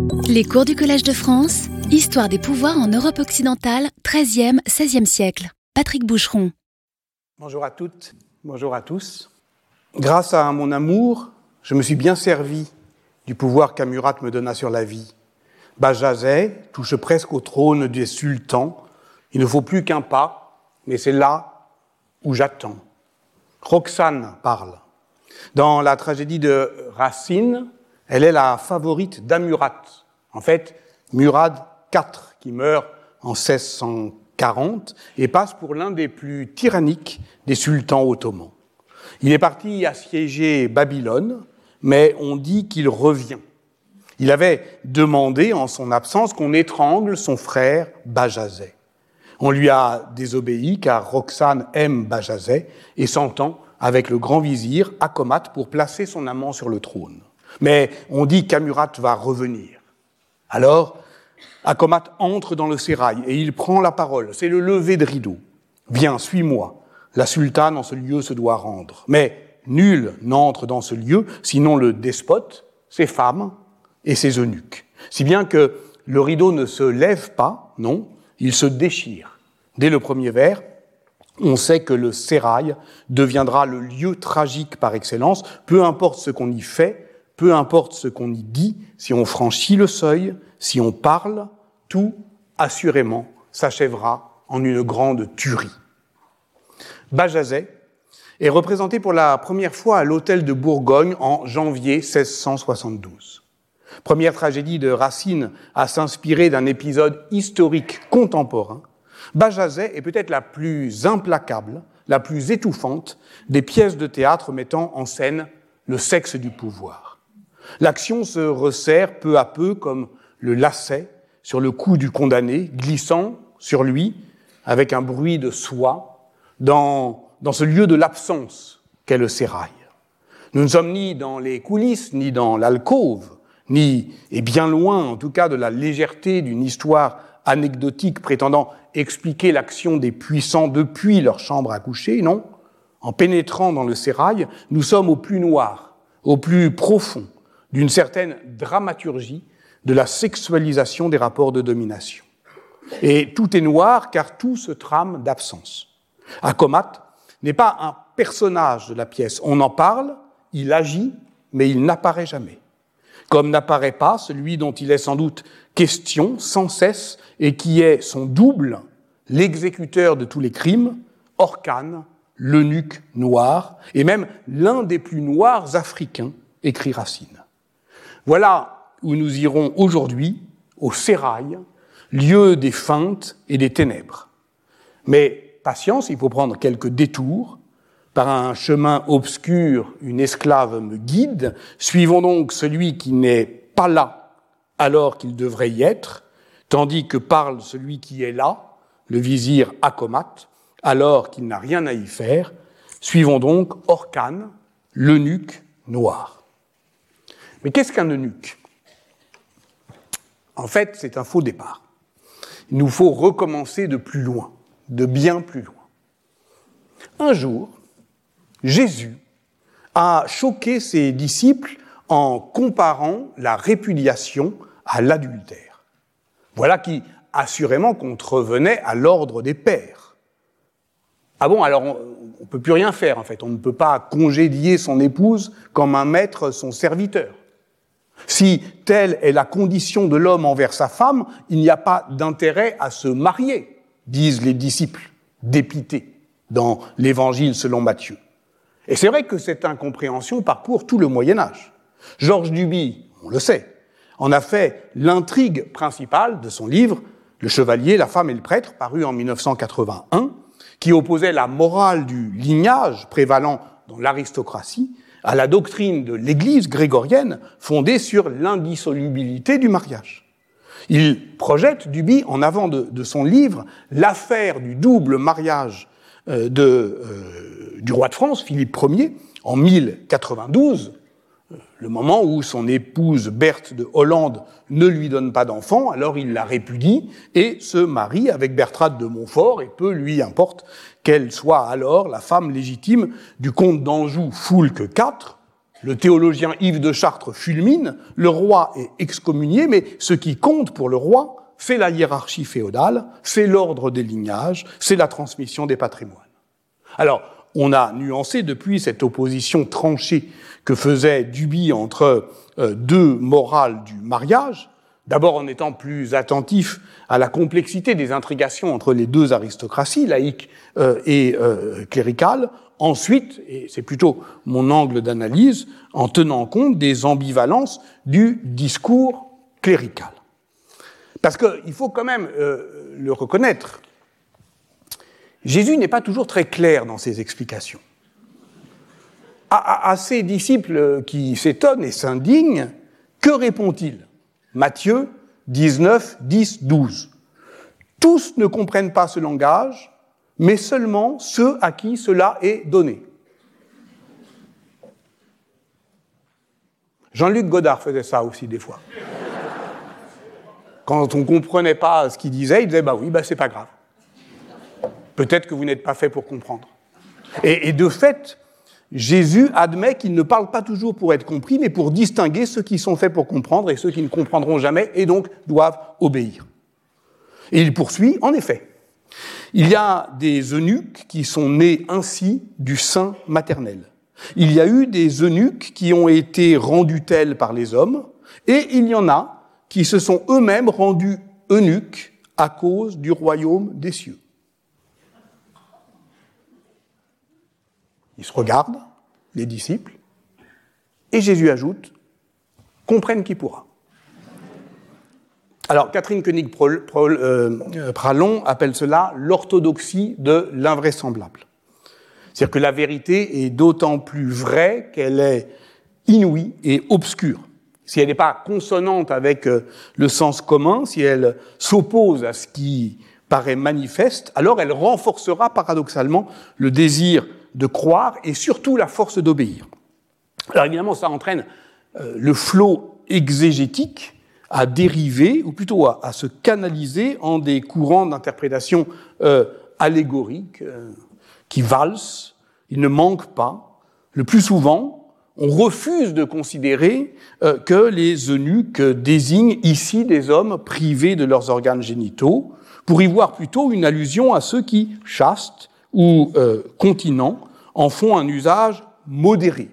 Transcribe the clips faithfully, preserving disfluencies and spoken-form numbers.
Les cours du Collège de France, Histoire des pouvoirs en Europe occidentale, treizième, seizième siècle. Patrick Boucheron. Bonjour à toutes, bonjour à tous. Grâce à mon amour, je me suis bien servi du pouvoir qu'Amurat me donna sur la vie. Bajazet touche presque au trône des sultans. Il ne faut plus qu'un pas, mais c'est là où j'attends. Roxane parle. Dans la tragédie de Racine, elle est la favorite d'Amurat. En fait, Murad quatre, qui meurt en seize cent quarante et passe pour l'un des plus tyranniques des sultans ottomans. Il est parti assiéger Babylone, mais on dit qu'il revient. Il avait demandé, en son absence, qu'on étrangle son frère Bajazet. On lui a désobéi, car Roxane aime Bajazet et s'entend avec le grand vizir Akomat pour placer son amant sur le trône. Mais on dit qu'Amurat va revenir. Alors, Akomat entre dans le sérail et il prend la parole. C'est le lever de rideau. « Viens, suis-moi. La sultane en ce lieu se doit rendre. Mais nul n'entre dans ce lieu, sinon le despote, ses femmes et ses eunuques. Si bien que le rideau ne se lève pas, non, il se déchire. Dès le premier vers, on sait que le sérail deviendra le lieu tragique par excellence, peu importe ce qu'on y fait, peu importe ce qu'on y dit, si on franchit le seuil, si on parle, tout, assurément, s'achèvera en une grande tuerie. Bajazet est représenté pour la première fois à l'Hôtel de Bourgogne en janvier seize cent soixante-douze. Première tragédie de Racine à s'inspirer d'un épisode historique contemporain, Bajazet est peut-être la plus implacable, la plus étouffante des pièces de théâtre mettant en scène le sexe du pouvoir. L'action se resserre peu à peu comme le lacet sur le cou du condamné, glissant sur lui avec un bruit de soie dans, dans ce lieu de l'absence qu'est le sérail. Nous ne sommes ni dans les coulisses, ni dans l'alcôve, ni, et bien loin en tout cas, de la légèreté d'une histoire anecdotique prétendant expliquer l'action des puissants depuis leur chambre à coucher, non. En pénétrant dans le sérail, nous sommes au plus noir, au plus profond d'une certaine dramaturgie de la sexualisation des rapports de domination. Et tout est noir car tout se trame d'absence. Akomat n'est pas un personnage de la pièce. On en parle, il agit, mais il n'apparaît jamais. Comme n'apparaît pas celui dont il est sans doute question sans cesse et qui est son double, l'exécuteur de tous les crimes, Orkhan, l'eunuque noir, et même l'un des plus noirs africains, écrit Racine. Voilà où nous irons aujourd'hui, au sérail, lieu des feintes et des ténèbres. Mais patience, il faut prendre quelques détours. Par un chemin obscur, une esclave me guide. Suivons donc celui qui n'est pas là alors qu'il devrait y être, tandis que parle celui qui est là, le vizir Akomat, alors qu'il n'a rien à y faire. Suivons donc Orkhan, l'eunuque noir. Mais qu'est-ce qu'un eunuque ? En fait, c'est un faux départ. Il nous faut recommencer de plus loin, de bien plus loin. Un jour, Jésus a choqué ses disciples en comparant la répudiation à l'adultère. Voilà qui, assurément, contrevenait à l'ordre des pères. Ah bon, alors on ne peut plus rien faire, en fait. On ne peut pas congédier son épouse comme un maître son serviteur. Si telle est la condition de l'homme envers sa femme, il n'y a pas d'intérêt à se marier, disent les disciples dépités dans l'Évangile selon Matthieu. Et c'est vrai que cette incompréhension parcourt tout le Moyen-Âge. Georges Duby, on le sait, en a fait l'intrigue principale de son livre « Le chevalier, la femme et le prêtre », paru en dix-neuf cent quatre-vingt-un, qui opposait la morale du lignage prévalant dans l'aristocratie à la doctrine de l'Église grégorienne fondée sur l'indissolubilité du mariage. Il projette Duby en avant de, de son livre l'affaire du double mariage euh, de, euh, du roi de France, Philippe Ier, en mille quatre-vingt-douze, euh, le moment où son épouse Berthe de Hollande ne lui donne pas d'enfant, alors il la répudie et se marie avec Bertrade de Montfort, et peu lui importe qu'elle soit alors la femme légitime du comte d'Anjou Foulques quatre, le théologien Yves de Chartres fulmine, le roi est excommunié, mais ce qui compte pour le roi, c'est la hiérarchie féodale, c'est l'ordre des lignages, c'est la transmission des patrimoines. Alors, on a nuancé depuis cette opposition tranchée que faisait Duby entre euh, deux morales du mariage, d'abord en étant plus attentif à la complexité des intrigations entre les deux aristocraties, laïque euh, et euh, cléricale, ensuite, et c'est plutôt mon angle d'analyse, en tenant compte des ambivalences du discours clérical. Parce qu'il faut quand même euh, le reconnaître, Jésus n'est pas toujours très clair dans ses explications. À, à, à ses disciples qui s'étonnent et s'indignent, que répond-il ? Matthieu dix-neuf, dix, douze. Tous ne comprennent pas ce langage, mais seulement ceux à qui cela est donné. Jean-Luc Godard faisait ça aussi des fois. Quand on ne comprenait pas ce qu'il disait, il disait « bah oui, bah c'est pas grave. Peut-être que vous n'êtes pas fait pour comprendre. » Et, et de fait, Jésus admet qu'il ne parle pas toujours pour être compris, mais pour distinguer ceux qui sont faits pour comprendre et ceux qui ne comprendront jamais et donc doivent obéir. Et il poursuit, en effet, il y a des eunuques qui sont nés ainsi du sein maternel. Il y a eu des eunuques qui ont été rendus tels par les hommes, et il y en a qui se sont eux-mêmes rendus eunuques à cause du royaume des cieux. Ils se regardent, les disciples, et Jésus ajoute « comprenne qui pourra ». Alors, Catherine Koenig-Pralon appelle cela l'orthodoxie de l'invraisemblable. C'est-à-dire que la vérité est d'autant plus vraie qu'elle est inouïe et obscure. Si elle n'est pas consonante avec le sens commun, si elle s'oppose à ce qui paraît manifeste, alors elle renforcera paradoxalement le désir de croire et surtout la force d'obéir. Alors évidemment, ça entraîne euh, le flot exégétique à dériver, ou plutôt à, à se canaliser en des courants d'interprétation euh, allégoriques euh, qui valsent, ils ne manquent pas. Le plus souvent, on refuse de considérer euh, que les eunuques désignent ici des hommes privés de leurs organes génitaux, pour y voir plutôt une allusion à ceux qui, chastes ou euh, continents, en font un usage modéré,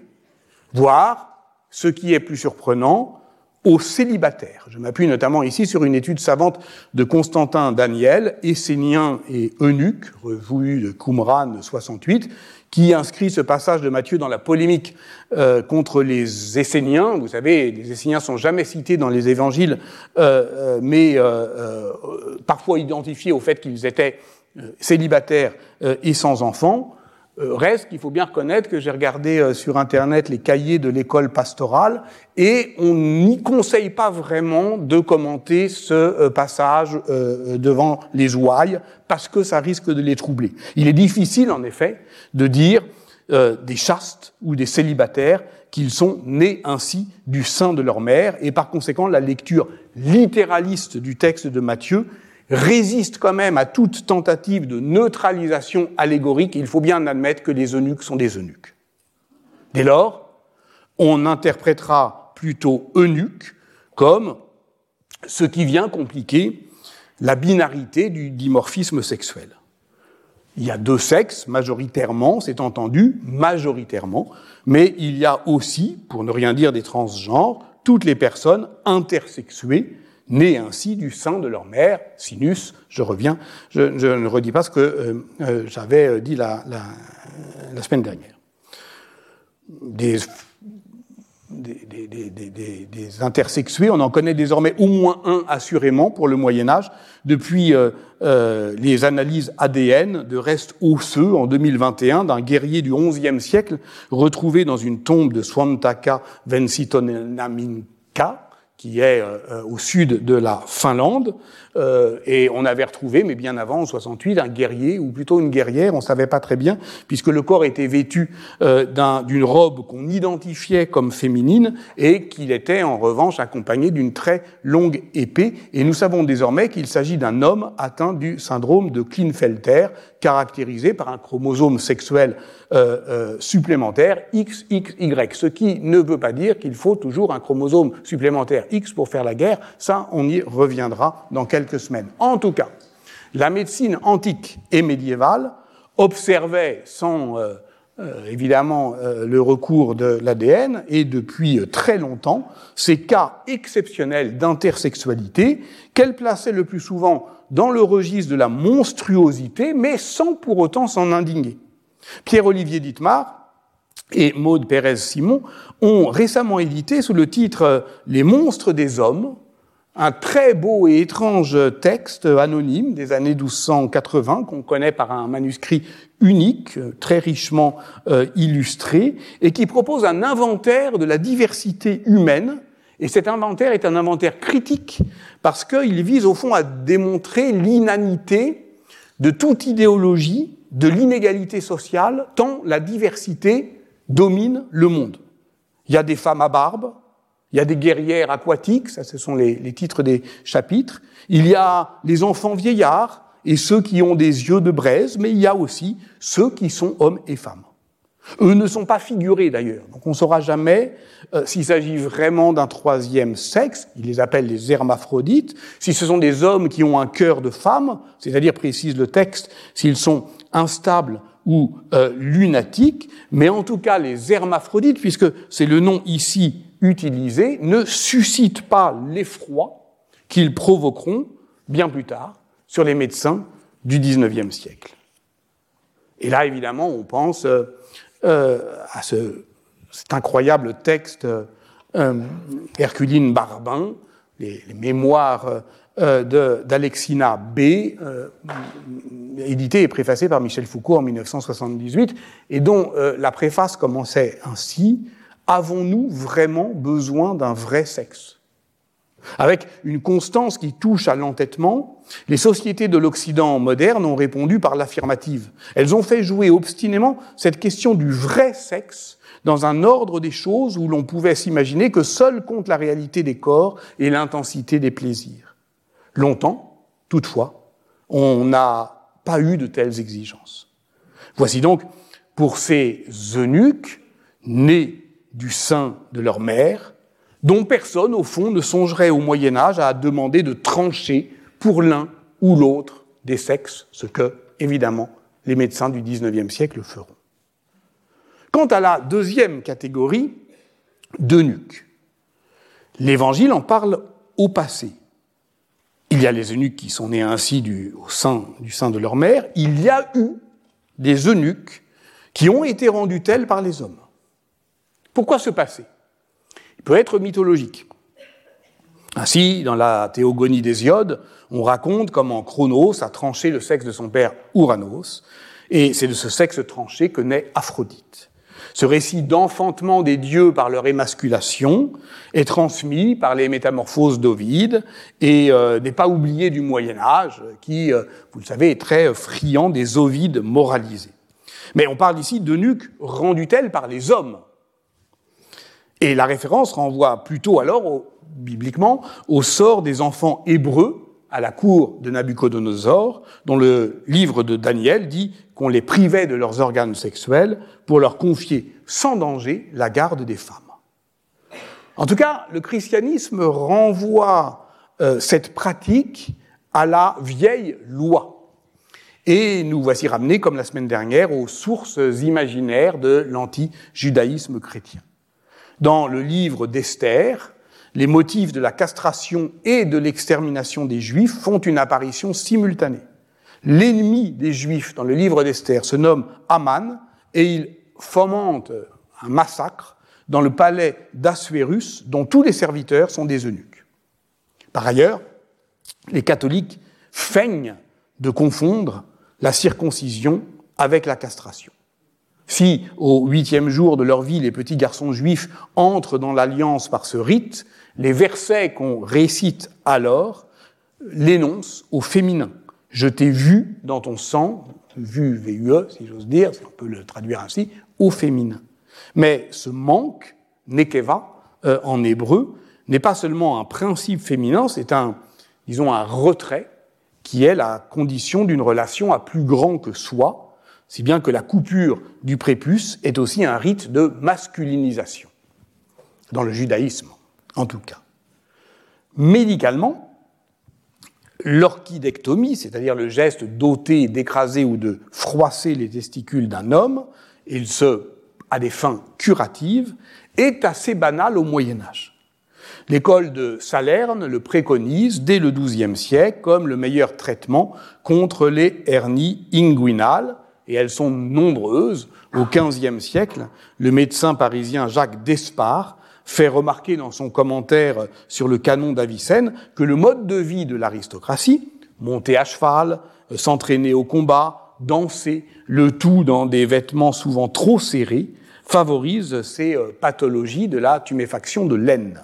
voire, ce qui est plus surprenant, aux célibataires. Je m'appuie notamment ici sur une étude savante de Constantin Daniel, Essénien et eunuque, revue de Qumran soixante-huit, qui inscrit ce passage de Matthieu dans la polémique euh, contre les Esséniens. Vous savez, les Esséniens sont jamais cités dans les évangiles, euh, euh, mais euh, euh, parfois identifiés au fait qu'ils étaient euh, célibataires euh, et sans enfants. Euh, reste qu'il faut bien reconnaître que j'ai regardé euh, sur Internet les cahiers de l'école pastorale et on n'y conseille pas vraiment de commenter ce euh, passage euh, devant les ouailles parce que ça risque de les troubler. Il est difficile, en effet, de dire euh, des chastes ou des célibataires qu'ils sont nés ainsi du sein de leur mère et par conséquent la lecture littéraliste du texte de Matthieu résiste quand même à toute tentative de neutralisation allégorique. Il faut bien admettre que les eunuques sont des eunuques. Dès lors, on interprétera plutôt eunuque comme ce qui vient compliquer la binarité du dimorphisme sexuel. Il y a deux sexes, majoritairement, c'est entendu, majoritairement, mais il y a aussi, pour ne rien dire des transgenres, toutes les personnes intersexuées, nés ainsi du sein de leur mère, sinus, je reviens, je, je ne redis pas ce que euh, euh, j'avais dit la, la, la semaine dernière. Des, des, des, des, des, des intersexués, on en connaît désormais au moins un assurément pour le Moyen-Âge, depuis euh, euh, les analyses A D N de restes osseux en deux mille vingt et un d'un guerrier du onzième siècle retrouvé dans une tombe de Swantaka Vencitonenamika, qui est euh, au sud de la Finlande, euh, et on avait retrouvé, mais bien avant, en soixante-huit, un guerrier, ou plutôt une guerrière, on ne savait pas très bien, puisque le corps était vêtu euh, d'un, d'une robe qu'on identifiait comme féminine, et qu'il était en revanche accompagné d'une très longue épée, et nous savons désormais qu'il s'agit d'un homme atteint du syndrome de Klinefelter, caractérisé par un chromosome sexuel euh, euh, supplémentaire X X Y, ce qui ne veut pas dire qu'il faut toujours un chromosome supplémentaire X pour faire la guerre, ça on y reviendra dans quelques semaines. En tout cas, la médecine antique et médiévale observait sans euh, euh, évidemment euh, le recours de l'A D N, et depuis euh, très longtemps, ces cas exceptionnels d'intersexualité qu'elle plaçait le plus souvent dans le registre de la monstruosité, mais sans pour autant s'en indigner. Pierre-Olivier Dittmar et Maude Pérez-Simon ont récemment édité sous le titre « Les monstres des hommes » un très beau et étrange texte anonyme des années douze cent quatre-vingts qu'on connaît par un manuscrit unique, très richement euh, illustré, et qui propose un inventaire de la diversité humaine. Et cet inventaire est un inventaire critique parce qu'il vise au fond à démontrer l'inanité de toute idéologie, de l'inégalité sociale, tant la diversité domine le monde. Il y a des femmes à barbe, il y a des guerrières aquatiques, ça ce sont les, les titres des chapitres, il y a les enfants vieillards et ceux qui ont des yeux de braise, mais il y a aussi ceux qui sont hommes et femmes. Eux ne sont pas figurés d'ailleurs, donc on ne saura jamais euh, s'il s'agit vraiment d'un troisième sexe, ils les appellent les hermaphrodites, si ce sont des hommes qui ont un cœur de femme, c'est-à-dire, précise le texte, s'ils sont instables ou euh, lunatiques, mais en tout cas les hermaphrodites, puisque c'est le nom ici utilisé, ne suscitent pas l'effroi qu'ils provoqueront bien plus tard sur les médecins du dix-neuvième siècle. Et là, évidemment, on pense euh, euh, à ce, cet incroyable texte euh, Herculine Barbin, les, les mémoires euh, de, d'Alexina B, euh, édité et préfacé par Michel Foucault en dix-neuf cent soixante-dix-huit, et dont euh, la préface commençait ainsi: « Avons-nous vraiment besoin d'un vrai sexe ?» Avec une constance qui touche à l'entêtement, les sociétés de l'Occident moderne ont répondu par l'affirmative. Elles ont fait jouer obstinément cette question du vrai sexe dans un ordre des choses où l'on pouvait s'imaginer que seul compte la réalité des corps et l'intensité des plaisirs. Longtemps, toutefois, on n'a pas eu de telles exigences. Voici donc, pour ces eunuques, nés du sein de leur mère, dont personne, au fond, ne songerait au Moyen-Âge à demander de trancher pour l'un ou l'autre des sexes, ce que, évidemment, les médecins du dix-neuvième siècle feront. Quant à la deuxième catégorie, d'eunuques, l'Évangile en parle au passé. Il y a les eunuques qui sont nés ainsi du, au sein, du sein de leur mère. Il y a eu des eunuques qui ont été rendus tels par les hommes. Pourquoi ce passé ? Il peut être mythologique. Ainsi, dans la Théogonie d'Hésiode, on raconte comment Chronos a tranché le sexe de son père Ouranos, et c'est de ce sexe tranché que naît Aphrodite. Ce récit d'enfantement des dieux par leur émasculation est transmis par les métamorphoses d'Ovide et euh, n'est pas oublié du Moyen-Âge, qui, euh, vous le savez, est très friand des Ovides moralisés. Mais on parle ici d'eunuques rendus tels par les hommes. Et la référence renvoie plutôt alors, au, bibliquement, au sort des enfants hébreux à la cour de Nabuchodonosor, dont le livre de Daniel dit qu'on les privait de leurs organes sexuels pour leur confier sans danger la garde des femmes. En tout cas, le christianisme renvoie euh, cette pratique à la vieille loi. Et nous voici ramenés, comme la semaine dernière, aux sources imaginaires de l'anti-judaïsme chrétien. Dans le livre d'Esther, les motifs de la castration et de l'extermination des Juifs font une apparition simultanée. L'ennemi des Juifs dans le livre d'Esther se nomme Haman et il fomente un massacre dans le palais d'Assuérus dont tous les serviteurs sont des eunuques. Par ailleurs, les catholiques feignent de confondre la circoncision avec la castration. Si, au huitième jour de leur vie, les petits garçons juifs entrent dans l'alliance par ce rite, les versets qu'on récite alors l'énoncent au féminin. « Je t'ai vu dans ton sang », vu, V U E, si j'ose dire, si on peut le traduire ainsi, au féminin. Mais ce manque, nekeva, euh, en hébreu, n'est pas seulement un principe féminin, c'est un, disons, un retrait qui est la condition d'une relation à plus grand que soi, si bien que la coupure du prépuce est aussi un rite de masculinisation, dans le judaïsme, en tout cas. Médicalement, l'orchidectomie, c'est-à-dire le geste d'ôter, d'écraser ou de froisser les testicules d'un homme, et ce, à des fins curatives, est assez banal au Moyen-Âge. L'école de Salerne le préconise dès le douzième siècle comme le meilleur traitement contre les hernies inguinales, et elles sont nombreuses. Au quinzième siècle, le médecin parisien Jacques d'Espard fait remarquer dans son commentaire sur le canon d'Avicenne que le mode de vie de l'aristocratie, monter à cheval, s'entraîner au combat, danser, le tout dans des vêtements souvent trop serrés, favorise ces pathologies de la tuméfaction de l'aine.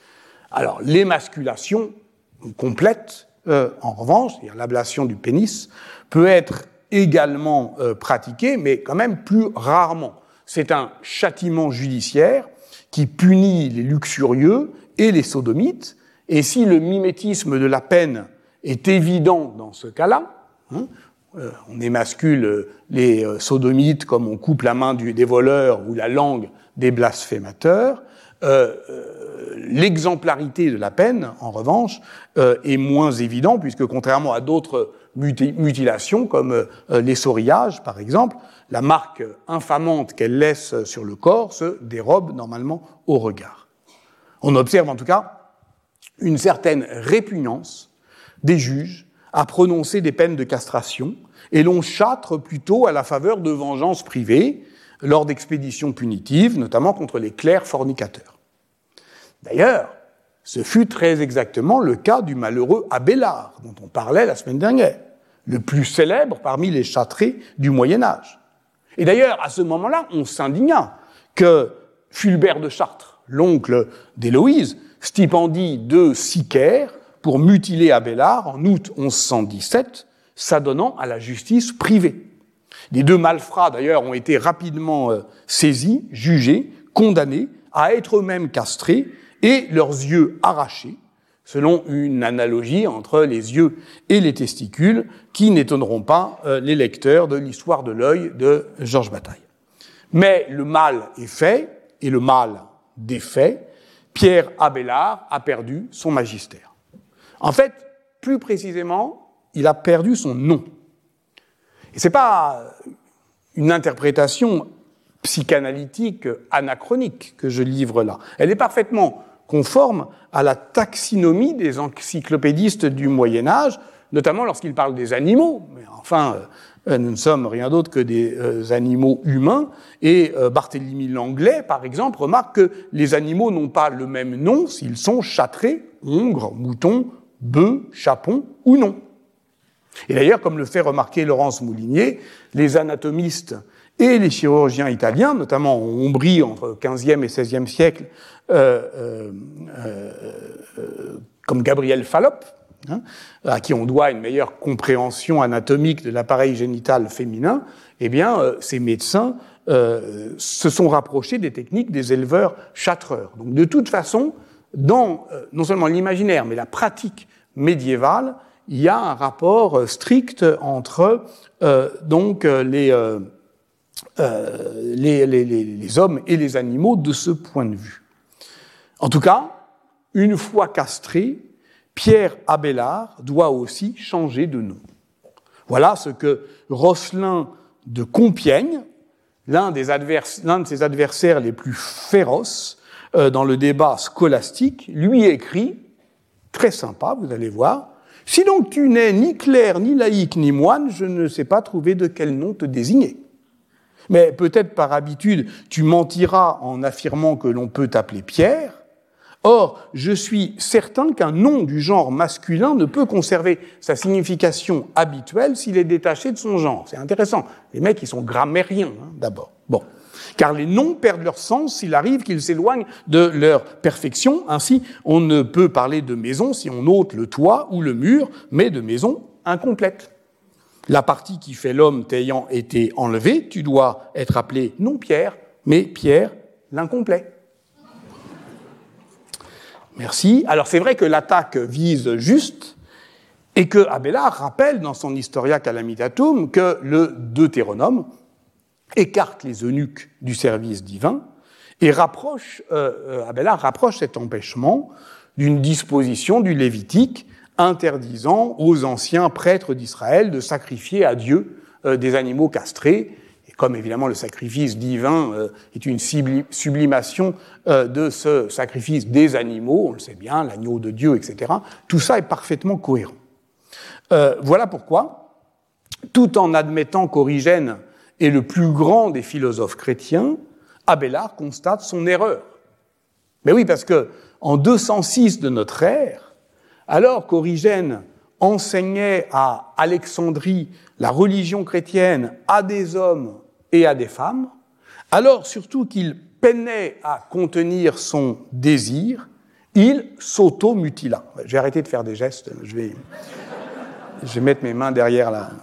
Alors, l'émasculation complète, euh, en revanche, c'est-à-dire l'ablation du pénis, peut être également euh, pratiquée, mais quand même plus rarement. C'est un châtiment judiciaire qui punit les luxurieux et les sodomites, et si le mimétisme de la peine est évident dans ce cas-là, hein, euh, on émascule les euh, sodomites comme on coupe la main du, des voleurs ou la langue des blasphémateurs, euh, euh, l'exemplarité de la peine, en revanche, euh, est moins évident, puisque contrairement à d'autres muti- mutilations, comme euh, l'essorilage, par exemple, la marque infamante qu'elle laisse sur le corps se dérobe normalement au regard. On observe en tout cas une certaine répugnance des juges à prononcer des peines de castration, et l'on châtre plutôt à la faveur de vengeances privées lors d'expéditions punitives, notamment contre les clercs fornicateurs. D'ailleurs, ce fut très exactement le cas du malheureux Abélard, dont on parlait la semaine dernière, le plus célèbre parmi les châtrés du Moyen-Âge. Et d'ailleurs, à ce moment-là, on s'indigna que Fulbert de Chartres, l'oncle d'Héloïse, stipendie de Sicaire pour mutiler Abélard en août onze cent dix-sept, s'adonnant à la justice privée. Les deux malfrats, d'ailleurs, ont été rapidement euh, saisis, jugés, condamnés à être eux-mêmes castrés et leurs yeux arrachés, selon une analogie entre les yeux et les testicules qui n'étonneront pas euh, les lecteurs de l'histoire de l'œil de Georges Bataille. Mais le mal est fait, et le mal défait, Pierre Abélard a perdu son magistère. En fait, plus précisément, il a perdu son nom. Et c'est pas une interprétation psychanalytique anachronique que je livre là. Elle est parfaitement conforme à la taxinomie des encyclopédistes du Moyen-Âge, notamment lorsqu'ils parlent des animaux. Mais enfin, euh, nous ne sommes rien d'autre que des euh, animaux humains. Et euh, Barthélemy Langlais, par exemple, remarque que les animaux n'ont pas le même nom s'ils sont châtrés, hongres, moutons, bœufs, chapons ou non. Et d'ailleurs, comme le fait remarquer Laurence Moulinier, les anatomistes et les chirurgiens italiens, notamment en Ombrie entre quinzième et seizième siècle, euh, euh, euh, comme Gabriel Fallope, hein, à qui on doit une meilleure compréhension anatomique de l'appareil génital féminin, eh bien, euh, ces médecins euh, se sont rapprochés des techniques des éleveurs châtreurs. Donc, de toute façon, dans euh, non seulement l'imaginaire, mais la pratique médiévale, il y a un rapport strict entre euh, donc les, euh, euh, les, les, les, les hommes et les animaux de ce point de vue. En tout cas, une fois castré, Pierre Abélard doit aussi changer de nom. Voilà ce que Rosselin de Compiègne, l'un, des advers- l'un de ses adversaires les plus féroces euh, dans le débat scolastique, lui écrit, très sympa, vous allez voir, « Si donc tu n'es ni clerc, ni laïc, ni moine, je ne sais pas trouver de quel nom te désigner. Mais peut-être par habitude, tu mentiras en affirmant que l'on peut t'appeler Pierre. Or, je suis certain qu'un nom du genre masculin ne peut conserver sa signification habituelle s'il est détaché de son genre. » C'est intéressant. Les mecs, ils sont grammairiens, hein, d'abord. Bon. Car les noms perdent leur sens s'il arrive qu'ils s'éloignent de leur perfection. Ainsi, on ne peut parler de maison si on ôte le toit ou le mur, mais de maison incomplète. La partie qui fait l'homme t'ayant été enlevée, tu dois être appelé non Pierre, mais Pierre l'incomplet. Merci. Alors c'est vrai que l'attaque vise juste, et que Abélard rappelle dans son Historia Calamitatum que le Deutéronome écarte les eunuques du service divin et rapproche, euh, Abélard rapproche cet empêchement d'une disposition du Lévitique interdisant aux anciens prêtres d'Israël de sacrifier à Dieu euh, des animaux castrés. Et comme évidemment le sacrifice divin euh, est une sublimation euh, de ce sacrifice des animaux, on le sait bien, l'agneau de Dieu, et cetera, tout ça est parfaitement cohérent. Euh, voilà pourquoi, tout en admettant qu'Origène est le plus grand des philosophes chrétiens, Abélard constate son erreur. Mais oui, parce que en deux cent six de notre ère, alors qu'Origène enseignait à Alexandrie la religion chrétienne à des hommes et à des femmes, alors surtout qu'il peinait à contenir son désir, il s'auto-mutila. J'ai arrêté de faire des gestes, je vais, je vais mettre mes mains derrière la...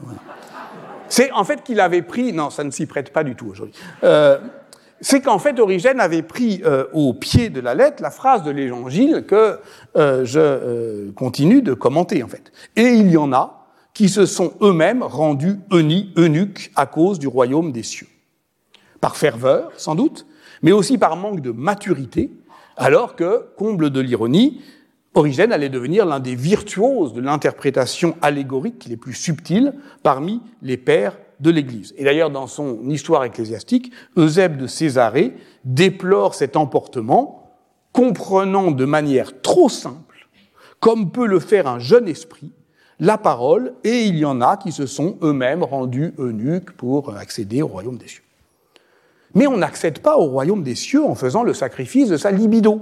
C'est en fait qu'il avait pris... Non, ça ne s'y prête pas du tout aujourd'hui. Euh, c'est qu'en fait, Origène avait pris euh, au pied de la lettre la phrase de l'Évangile que euh, je euh, continue de commenter, en fait. Et il y en a qui se sont eux-mêmes rendus eunuques à cause du royaume des cieux. Par ferveur, sans doute, mais aussi par manque de maturité, alors que, comble de l'ironie, Origène allait devenir l'un des virtuoses de l'interprétation allégorique les plus subtiles parmi les pères de l'Église. Et d'ailleurs, dans son histoire ecclésiastique, Eusèbe de Césarée déplore cet emportement, comprenant de manière trop simple, comme peut le faire un jeune esprit, la parole, et il y en a qui se sont eux-mêmes rendus eunuques pour accéder au royaume des cieux. Mais on n'accède pas au royaume des cieux en faisant le sacrifice de sa libido.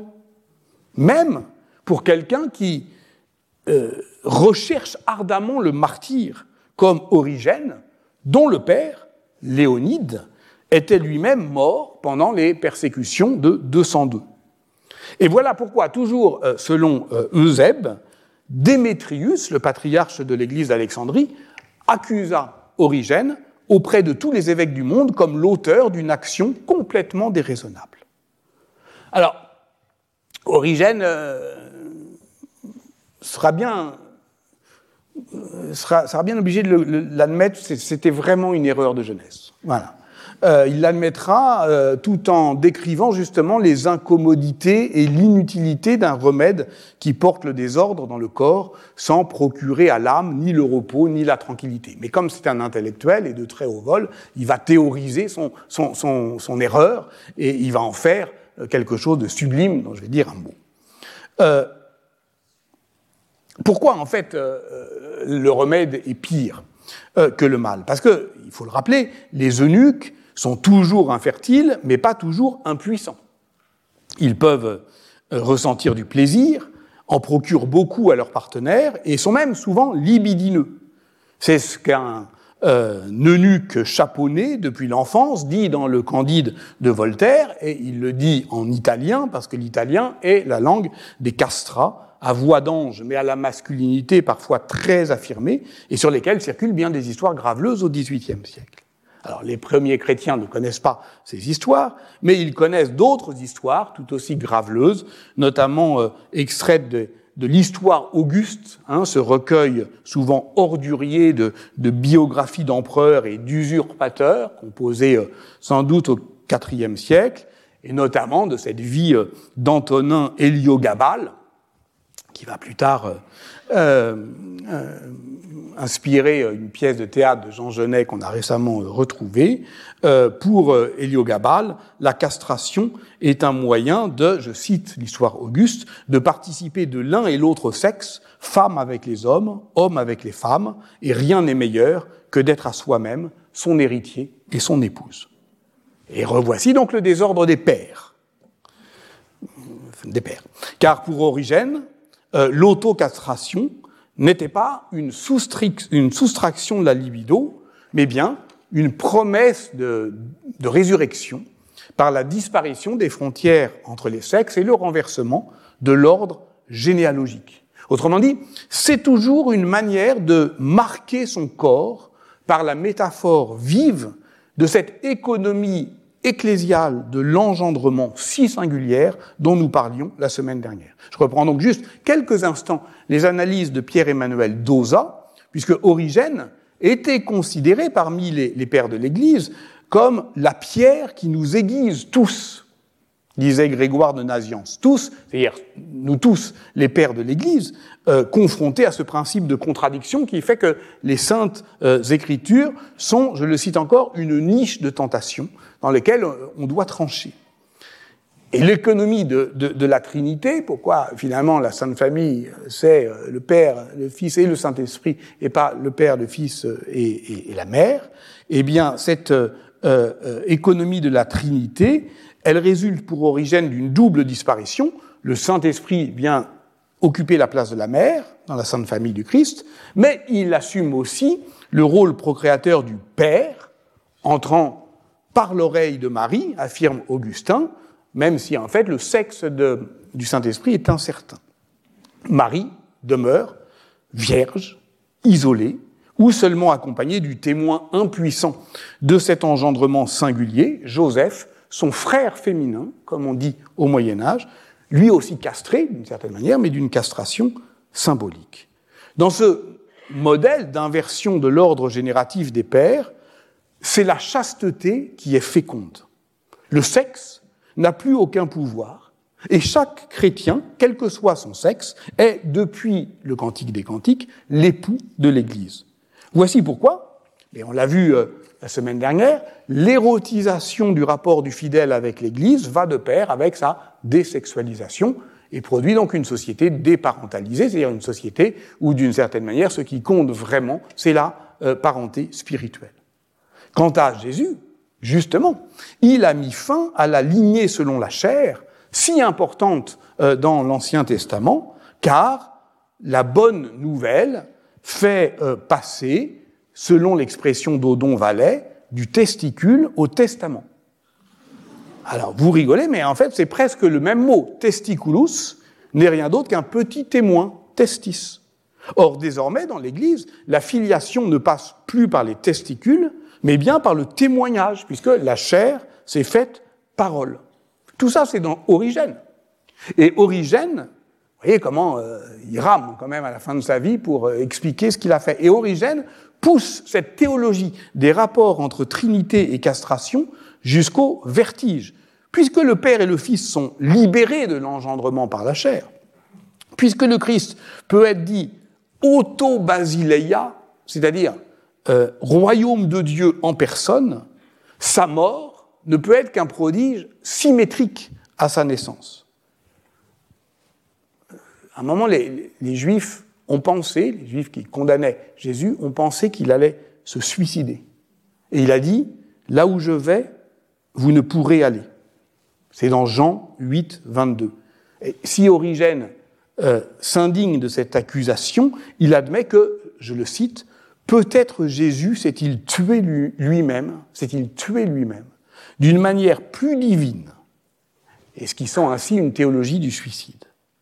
Même pour quelqu'un qui euh, recherche ardemment le martyre, comme Origène, dont le père, Léonide, était lui-même mort pendant les persécutions de deux cent deux. Et voilà pourquoi, toujours euh, selon euh, Eusèbe, Démétrius, le patriarche de l'église d'Alexandrie, accusa Origène auprès de tous les évêques du monde comme l'auteur d'une action complètement déraisonnable. Alors, Origène euh, sera bien, euh, sera, sera bien obligé de le, le, l'admettre, c'était vraiment une erreur de jeunesse. Voilà. Euh, il l'admettra euh, tout en décrivant justement les incommodités et l'inutilité d'un remède qui porte le désordre dans le corps sans procurer à l'âme ni le repos ni la tranquillité. Mais comme c'est un intellectuel et de très haut vol, il va théoriser son, son, son, son erreur et il va en faire quelque chose de sublime, dont je vais dire un mot. Euh, pourquoi en fait euh, le remède est pire euh, que le mal ? Parce que, il faut le rappeler, les eunuques sont toujours infertiles, mais pas toujours impuissants. Ils peuvent euh, ressentir du plaisir, en procurent beaucoup à leurs partenaires, et sont même souvent libidineux. C'est ce qu'un euh, eunuque chapeauné depuis l'enfance dit dans le Candide de Voltaire, et il le dit en italien, parce que l'italien est la langue des castrats, à voix d'ange, mais à la masculinité parfois très affirmée, et sur lesquelles circulent bien des histoires graveleuses au dix-huitième siècle. Alors, les premiers chrétiens ne connaissent pas ces histoires, mais ils connaissent d'autres histoires tout aussi graveleuses, notamment euh, extraites de, de l'Histoire Auguste, hein, ce recueil souvent ordurier de, de biographies d'empereurs et d'usurpateurs, composé euh, sans doute au quatrième siècle, et notamment de cette vie euh, d'Antonin Héliogabale, qui va plus tard euh, euh, euh, inspirer une pièce de théâtre de Jean Genet qu'on a récemment euh, retrouvée. Euh, pour euh, Héliogabale, la castration est un moyen de, je cite l'Histoire Auguste, de participer de l'un et l'autre sexe, femme avec les hommes, homme avec les femmes, et rien n'est meilleur que d'être à soi-même son héritier et son épouse. Et revoici donc le désordre des pères. Des pères. Car pour Origène, Euh, l'autocastration n'était pas une, soustric- une soustraction de la libido, mais bien une promesse de, de résurrection par la disparition des frontières entre les sexes et le renversement de l'ordre généalogique. Autrement dit, c'est toujours une manière de marquer son corps par la métaphore vive de cette économie ecclésiale de l'engendrement si singulière dont nous parlions la semaine dernière. Je reprends donc juste quelques instants les analyses de Pierre-Emmanuel Dauzat, puisque Origène était considéré parmi les, les pères de l'Église comme la pierre qui nous aiguise tous, disait Grégoire de Nazianze. Tous, c'est-à-dire nous tous, les pères de l'Église, euh, confrontés à ce principe de contradiction qui fait que les saintes euh, Écritures sont, je le cite encore, une niche de tentation dans laquelle on doit trancher. Et l'économie de, de, de la Trinité, pourquoi finalement la Sainte Famille, c'est le Père, le Fils et le Saint-Esprit, et pas le Père, le Fils et, et, et la Mère, eh bien cette euh, euh, économie de la Trinité, elle résulte pour Origène d'une double disparition. Le Saint-Esprit vient occuper la place de la Mère dans la Sainte Famille du Christ, mais il assume aussi le rôle procréateur du Père, entrant par l'oreille de Marie, affirme Augustin, même si en fait le sexe de, du Saint-Esprit est incertain. Marie demeure vierge, isolée, ou seulement accompagnée du témoin impuissant de cet engendrement singulier, Joseph, son frère féminin, comme on dit au Moyen-Âge, lui aussi castré d'une certaine manière, mais d'une castration symbolique. Dans ce modèle d'inversion de l'ordre génératif des pères, c'est la chasteté qui est féconde. Le sexe n'a plus aucun pouvoir, et chaque chrétien, quel que soit son sexe, est, depuis le Cantique des Cantiques, l'époux de l'Église. Voici pourquoi, et on l'a vu euh, la semaine dernière, l'érotisation du rapport du fidèle avec l'Église va de pair avec sa désexualisation et produit donc une société déparentalisée, c'est-à-dire une société où, d'une certaine manière, ce qui compte vraiment, c'est la euh, parenté spirituelle. Quant à Jésus, justement, il a mis fin à la lignée selon la chair, si importante euh, dans l'Ancien Testament, car la bonne nouvelle fait euh, passer, selon l'expression d'Odon Vallet, du testicule au testament. Alors, vous rigolez, mais en fait, c'est presque le même mot. Testiculus n'est rien d'autre qu'un petit témoin, testis. Or, désormais, dans l'Église, la filiation ne passe plus par les testicules, mais bien par le témoignage, puisque la chair s'est faite parole. Tout ça, c'est dans Origène. Et Origène, vous voyez comment euh, il rame quand même à la fin de sa vie pour euh, expliquer ce qu'il a fait. Et Origène pousse cette théologie des rapports entre Trinité et castration jusqu'au vertige. Puisque le Père et le Fils sont libérés de l'engendrement par la chair, puisque le Christ peut être dit auto-basileia, c'est-à-dire euh, royaume de Dieu en personne, sa mort ne peut être qu'un prodige symétrique à sa naissance. À un moment, les, les Juifs ont pensé, les Juifs qui condamnaient Jésus, ont pensé qu'il allait se suicider. Et il a dit, là où je vais, vous ne pourrez aller. C'est dans Jean huit, vingt-deux. Et si Origène euh, s'indigne de cette accusation, il admet que, je le cite, peut-être Jésus s'est-il tué lui, lui-même, s'est-il tué lui-même, d'une manière plus divine, et ce qui sent ainsi une théologie du suicide.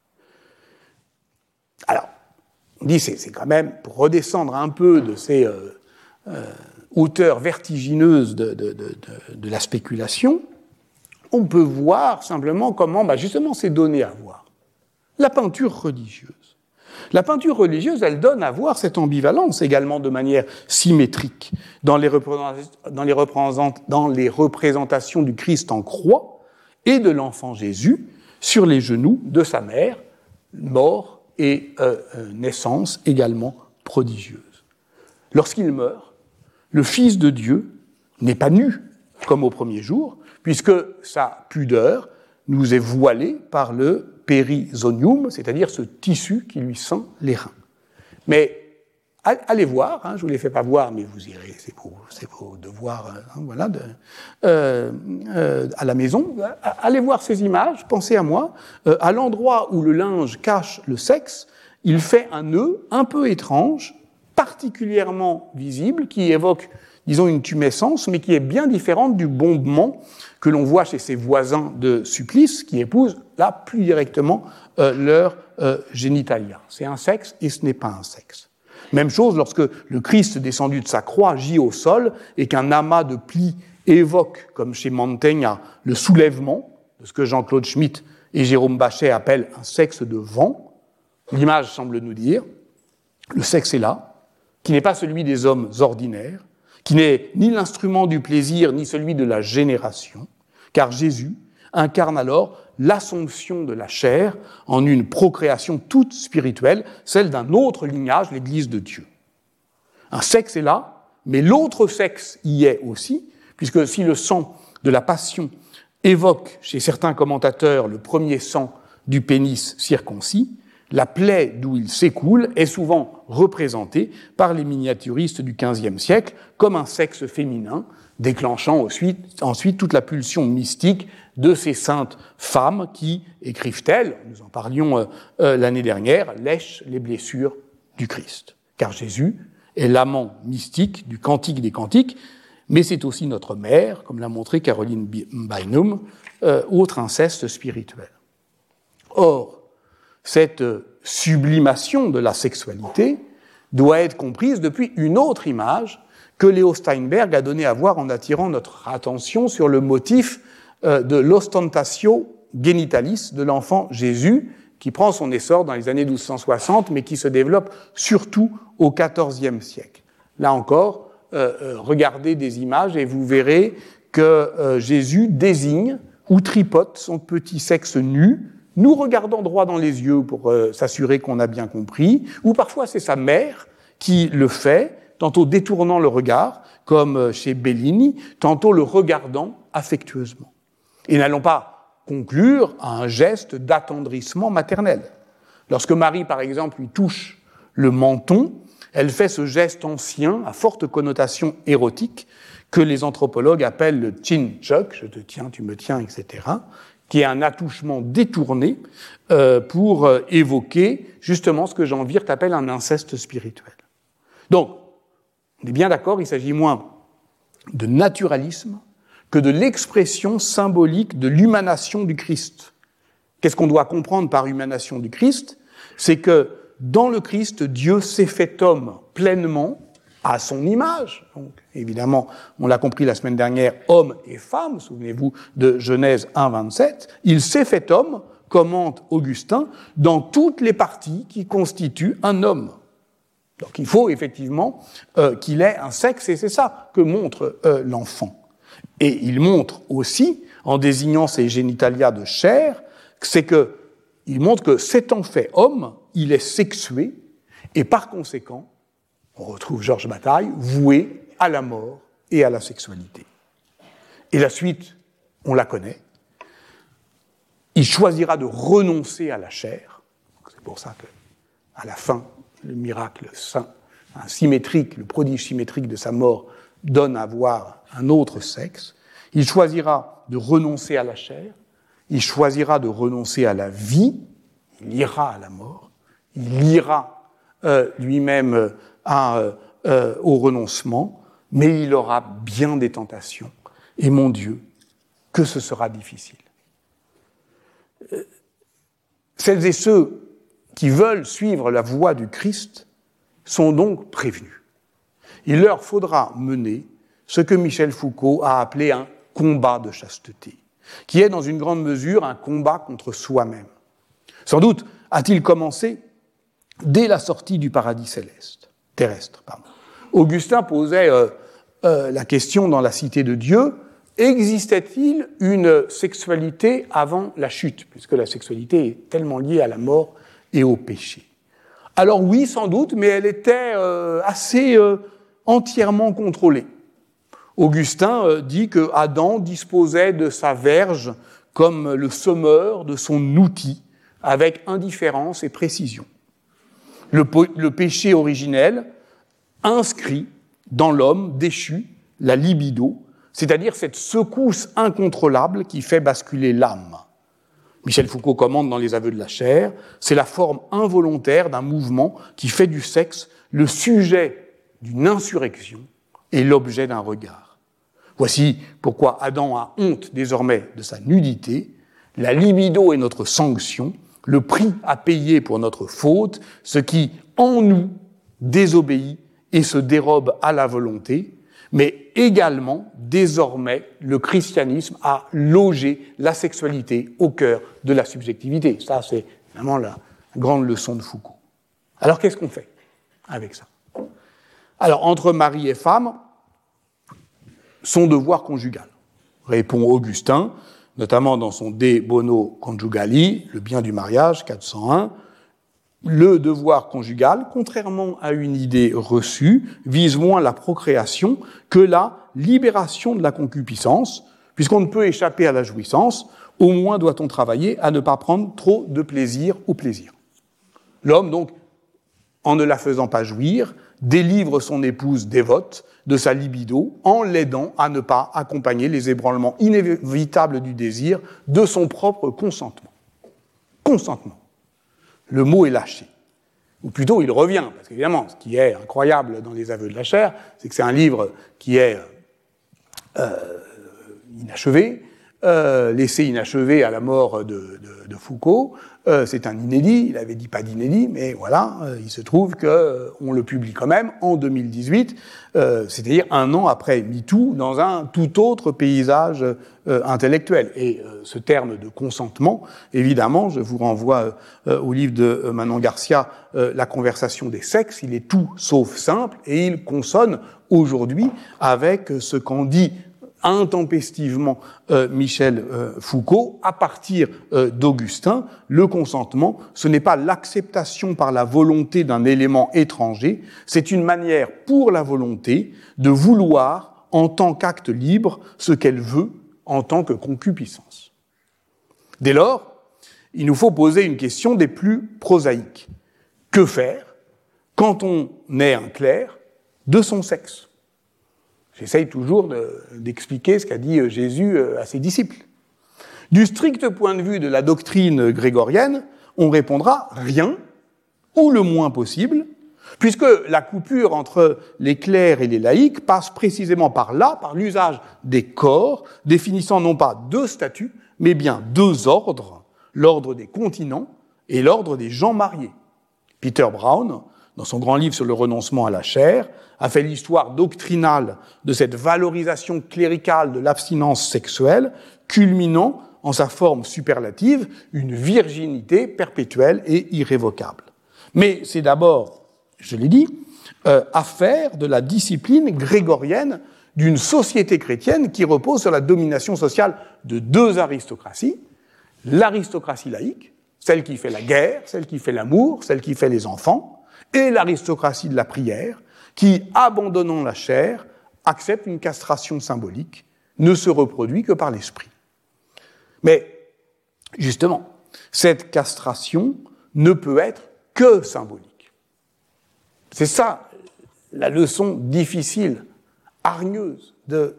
Alors, on dit, c'est, c'est quand même, pour redescendre un peu de ces euh, euh, hauteurs vertigineuses de, de, de, de, de la spéculation, on peut voir simplement comment, bah justement, c'est donné à voir. La peinture religieuse. La peinture religieuse, elle donne à voir cette ambivalence également de manière symétrique dans les, dans les, dans les représentations du Christ en croix et de l'enfant Jésus sur les genoux de sa mère, mort et euh, naissance également prodigieuse. Lorsqu'il meurt, le Fils de Dieu n'est pas nu comme au premier jour, puisque sa pudeur nous est voilée par le périsonium, c'est-à-dire ce tissu qui lui ceint les reins. Mais allez voir, hein, je ne vous les fais pas voir, mais vous irez, c'est vos, c'est vos devoirs hein, voilà, de, euh, euh, à la maison. Allez voir ces images, pensez à moi. Euh, à l'endroit où le linge cache le sexe, il fait un nœud un peu étrange, particulièrement visible, qui évoque disons, une tumescence, mais qui est bien différente du bombement que l'on voit chez ses voisins de supplice, qui épousent, là, plus directement, euh, leur euh, génitalia. C'est un sexe et ce n'est pas un sexe. Même chose lorsque le Christ descendu de sa croix gît au sol et qu'un amas de plis évoque, comme chez Montaigne, le soulèvement, de ce que Jean-Claude Schmitt et Jérôme Bachet appellent un sexe de vent. L'image semble nous dire, le sexe est là, qui n'est pas celui des hommes ordinaires, qui n'est ni l'instrument du plaisir, ni celui de la génération, car Jésus incarne alors l'assomption de la chair en une procréation toute spirituelle, celle d'un autre lignage, l'Église de Dieu. Un sexe est là, mais l'autre sexe y est aussi, puisque si le sang de la passion évoque chez certains commentateurs le premier sang du pénis circoncis, la plaie d'où il s'écoule est souvent représentée par les miniaturistes du quinzième siècle comme un sexe féminin, déclenchant ensuite, ensuite toute la pulsion mystique de ces saintes femmes qui, écrivent-elles, nous en parlions euh, euh, l'année dernière, lèchent les blessures du Christ. Car Jésus est l'amant mystique du Cantique des Cantiques, mais c'est aussi notre mère, comme l'a montré Caroline Bynum, euh, autre inceste spirituel. Or, cette sublimation de la sexualité doit être comprise depuis une autre image que Léo Steinberg a donné à voir en attirant notre attention sur le motif euh, de l'ostentatio genitalis de l'enfant Jésus, qui prend son essor dans les années douze cent soixante, mais qui se développe surtout au quatorzième siècle. Là encore, euh, euh, regardez des images et vous verrez que euh, Jésus désigne ou tripote son petit sexe nu, nous regardant droit dans les yeux pour euh, s'assurer qu'on a bien compris, ou parfois c'est sa mère qui le fait, tantôt détournant le regard, comme chez Bellini, tantôt le regardant affectueusement. Et n'allons pas conclure à un geste d'attendrissement maternel. Lorsque Marie, par exemple, lui touche le menton, elle fait ce geste ancien, à forte connotation érotique, que les anthropologues appellent le chin-chuk, je te tiens, tu me tiens, et cetera, qui est un attouchement détourné euh, pour euh, évoquer justement ce que Jean Wirth appelle un inceste spirituel. Donc, on est bien d'accord, il s'agit moins de naturalisme que de l'expression symbolique de l'humanation du Christ. Qu'est-ce qu'on doit comprendre par humanation du Christ ? C'est que dans le Christ, Dieu s'est fait homme pleinement à son image. Donc, évidemment, on l'a compris la semaine dernière, homme et femme, souvenez-vous de Genèse un, vingt-sept, il s'est fait homme, commente Augustin, dans toutes les parties qui constituent un homme. Donc il faut effectivement euh, qu'il ait un sexe, et c'est ça que montre euh, l'enfant. Et il montre aussi, en désignant ses génitalia de chair, c'est que il montre que s'étant fait homme, il est sexué, et par conséquent, on retrouve Georges Bataille, voué à la mort et à la sexualité. Et la suite, on la connaît. Il choisira de renoncer à la chair. C'est pour ça que, à la fin, le miracle saint, un symétrique, le prodige symétrique de sa mort donne à voir un autre sexe. Il choisira de renoncer à la chair. Il choisira de renoncer à la vie. Il ira à la mort. Il ira euh, lui-même euh, à, euh, au renoncement, mais il aura bien des tentations. Et mon Dieu, que ce sera difficile. Euh, celles et ceux qui veulent suivre la voie du Christ sont donc prévenus. Il leur faudra mener ce que Michel Foucault a appelé un combat de chasteté, qui est dans une grande mesure un combat contre soi-même. Sans doute a-t-il commencé dès la sortie du paradis céleste, terrestre. Pardon. Augustin posait euh, euh, la question dans la Cité de Dieu, existait-il une sexualité avant la chute, puisque la sexualité est tellement liée à la mort et au péché. Alors oui, sans doute, mais elle était euh, assez euh, entièrement contrôlée. Augustin euh, dit que Adam disposait de sa verge comme le sommeur de son outil, avec indifférence et précision. Le, po- le péché originel inscrit dans l'homme déchu la libido, c'est-à-dire cette secousse incontrôlable qui fait basculer l'âme. Michel Foucault commente dans Les aveux de la chair, c'est la forme involontaire d'un mouvement qui fait du sexe le sujet d'une insurrection est l'objet d'un regard. Voici pourquoi Adam a honte désormais de sa nudité. La libido est notre sanction, le prix à payer pour notre faute, ce qui, en nous, désobéit et se dérobe à la volonté, mais également, désormais, le christianisme a logé la sexualité au cœur de la subjectivité. Ça, c'est vraiment la grande leçon de Foucault. Alors, qu'est-ce qu'on fait avec ça? Alors, entre mari et femme, son devoir conjugal, répond Augustin, notamment dans son De Bono Conjugali, le bien du mariage, quatre cent un, le devoir conjugal, contrairement à une idée reçue, vise moins la procréation que la libération de la concupiscence, puisqu'on ne peut échapper à la jouissance, au moins doit-on travailler à ne pas prendre trop de plaisir au plaisir. L'homme, donc, en ne la faisant pas jouir, délivre son épouse dévote de sa libido en l'aidant à ne pas accompagner les ébranlements inévitables du désir de son propre consentement. Consentement. Le mot est lâché. Ou plutôt, il revient, parce qu'évidemment, ce qui est incroyable dans les aveux de la chair, c'est que c'est un livre qui est euh, inachevé, euh, laissé inachevé à la mort de, de, de Foucault. Euh, c'est un inédit, il avait dit pas d'inédit, mais voilà, euh, il se trouve qu'on euh, le publie quand même en deux mille dix-huit, euh, c'est-à-dire un an après MeToo, dans un tout autre paysage euh, intellectuel. Et euh, ce terme de consentement, évidemment, je vous renvoie euh, au livre de euh, Manon Garcia, euh, La conversation des sexes, il est tout sauf simple, et il consonne aujourd'hui avec ce qu'en dit intempestivement euh, Michel euh, Foucault, à partir euh, d'Augustin, le consentement, ce n'est pas l'acceptation par la volonté d'un élément étranger, c'est une manière pour la volonté de vouloir, en tant qu'acte libre, ce qu'elle veut en tant que concupiscence. Dès lors, il nous faut poser une question des plus prosaïques. Que faire quand on est un clerc de son sexe ? J'essaye toujours de, d'expliquer ce qu'a dit Jésus à ses disciples. Du strict point de vue de la doctrine grégorienne, on répondra rien, ou le moins possible, puisque la coupure entre les clercs et les laïcs passe précisément par là, par l'usage des corps, définissant non pas deux statuts, mais bien deux ordres, l'ordre des continents et l'ordre des gens mariés. Peter Brown, dans son grand livre sur le renoncement à la chair, a fait l'histoire doctrinale de cette valorisation cléricale de l'abstinence sexuelle, culminant en sa forme superlative une virginité perpétuelle et irrévocable. Mais c'est d'abord, je l'ai dit, euh, affaire de la discipline grégorienne d'une société chrétienne qui repose sur la domination sociale de deux aristocraties, l'aristocratie laïque, celle qui fait la guerre, celle qui fait l'amour, celle qui fait les enfants, et l'aristocratie de la prière, qui, abandonnant la chair, accepte une castration symbolique, ne se reproduit que par l'esprit. Mais, justement, cette castration ne peut être que symbolique. C'est ça, la leçon difficile, hargneuse de,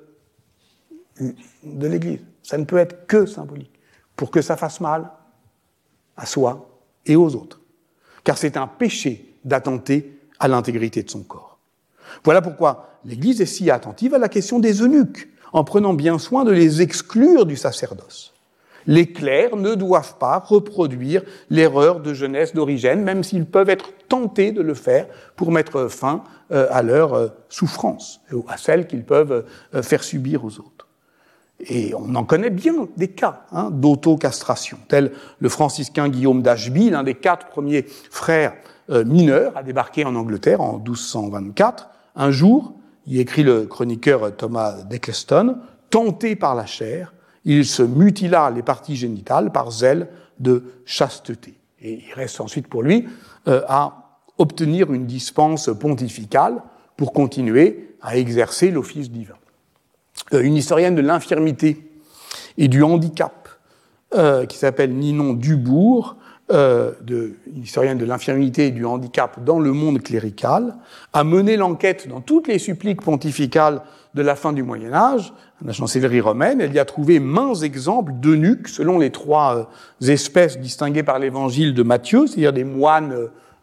de l'Église. Ça ne peut être que symbolique, pour que ça fasse mal à soi et aux autres. Car c'est un péché d'attenter à l'intégrité de son corps. Voilà pourquoi l'Église est si attentive à la question des eunuques, en prenant bien soin de les exclure du sacerdoce. Les clercs ne doivent pas reproduire l'erreur de jeunesse d'Origène, même s'ils peuvent être tentés de le faire pour mettre fin euh, à leur euh, souffrance, ou à celle qu'ils peuvent euh, faire subir aux autres. Et on en connaît bien des cas hein, d'autocastration, tel le franciscain Guillaume d'Ashby, l'un des quatre premiers frères euh, mineurs à débarquer en Angleterre en douze cent vingt-quatre. Un jour, il écrit le chroniqueur Thomas d'Eccleston, tenté par la chair, il se mutila les parties génitales par zèle de chasteté. Et il reste ensuite pour lui euh, à obtenir une dispense pontificale pour continuer à exercer l'office divin. Euh, une historienne de l'infirmité et du handicap euh, qui s'appelle Ninon Dubourg, euh, de, une historienne de l'infirmité et du handicap dans le monde clérical, a mené l'enquête dans toutes les suppliques pontificales de la fin du Moyen-Âge, la chancellerie romaine. Elle y a trouvé maints exemples d'eunuques selon les trois euh, espèces distinguées par l'évangile de Matthieu, c'est-à-dire des moines euh,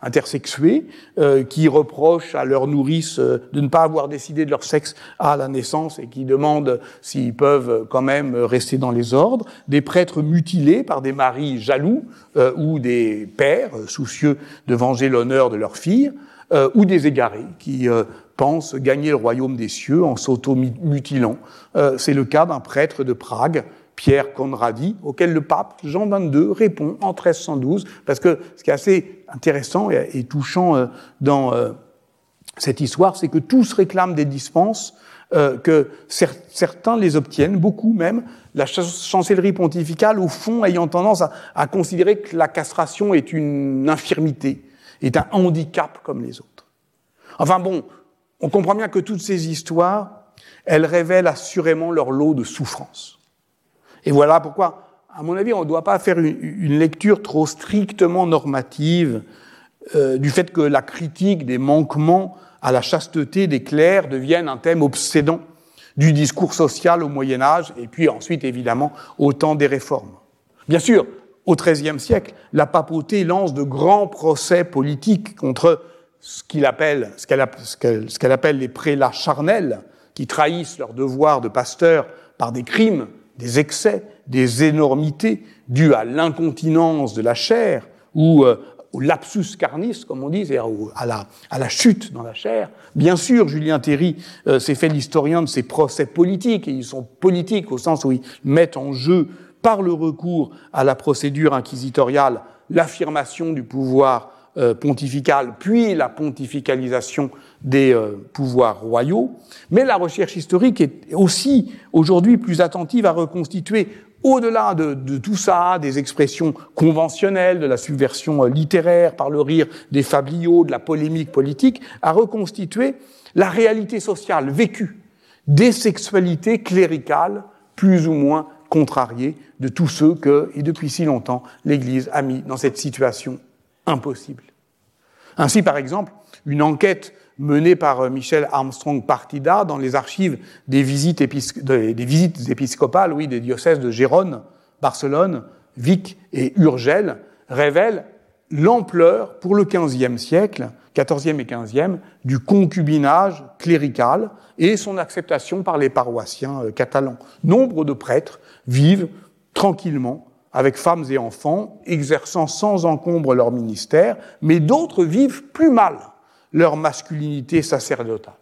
intersexués euh, qui reprochent à leur nourrice euh, de ne pas avoir décidé de leur sexe à la naissance et qui demandent s'ils peuvent quand même rester dans les ordres, des prêtres mutilés par des maris jaloux euh, ou des pères soucieux de venger l'honneur de leur fille, euh, ou des égarés qui euh, pensent gagner le royaume des cieux en s'auto-mutilant. Euh, c'est le cas d'un prêtre de Prague, Pierre Conradi, auquel le pape Jean vingt-deux répond en treize cent douze, parce que ce qui est assez intéressant et, et touchant euh, dans euh, cette histoire, c'est que tous réclament des dispenses, euh, que cer- certains les obtiennent, beaucoup même, la ch- chancellerie pontificale, au fond, ayant tendance à, à considérer que la castration est une infirmité, est un handicap comme les autres. Enfin bon, on comprend bien que toutes ces histoires, elles révèlent assurément leur lot de souffrances. Et voilà pourquoi, à mon avis, on ne doit pas faire une, une lecture trop strictement normative euh, du fait que la critique des manquements à la chasteté des clercs devienne un thème obsédant du discours social au Moyen-Âge et puis ensuite, évidemment, au temps des réformes. Bien sûr, au XIIIe siècle, la papauté lance de grands procès politiques contre ce qu'il appelle, ce qu'elle, ce qu'elle, ce qu'elle appelle les prélats charnels, qui trahissent leur devoir de pasteur par des crimes, des excès, des énormités dues à l'incontinence de la chair ou euh, au lapsus carnis, comme on dit, c'est-à-dire à la, à la chute dans la chair. Bien sûr, Julien Théry euh, s'est fait l'historien de ces procès politiques, et ils sont politiques au sens où ils mettent en jeu, par le recours à la procédure inquisitoriale, l'affirmation du pouvoir euh, pontifical, puis la pontificalisation des euh, pouvoirs royaux. Mais la recherche historique est aussi aujourd'hui plus attentive à reconstituer, au-delà de, de tout ça, des expressions conventionnelles, de la subversion littéraire par le rire des fabliaux, de la polémique politique, à reconstituer la réalité sociale vécue des sexualités cléricales plus ou moins contrariées de tous ceux que, et depuis si longtemps, l'Église a mis dans cette situation impossible. Ainsi, par exemple, une enquête menée par Michel Armstrong Partida dans les archives des visites, épisc- des visites épiscopales, oui, des diocèses de Gérone, Barcelone, Vic et Urgel, révèle l'ampleur, pour le quinzième siècle, quatorzième et quinzième, du concubinage clérical et son acceptation par les paroissiens catalans. Nombre de prêtres vivent tranquillement avec femmes et enfants, exerçant sans encombre leur ministère, mais d'autres vivent plus mal leur masculinité sacerdotale.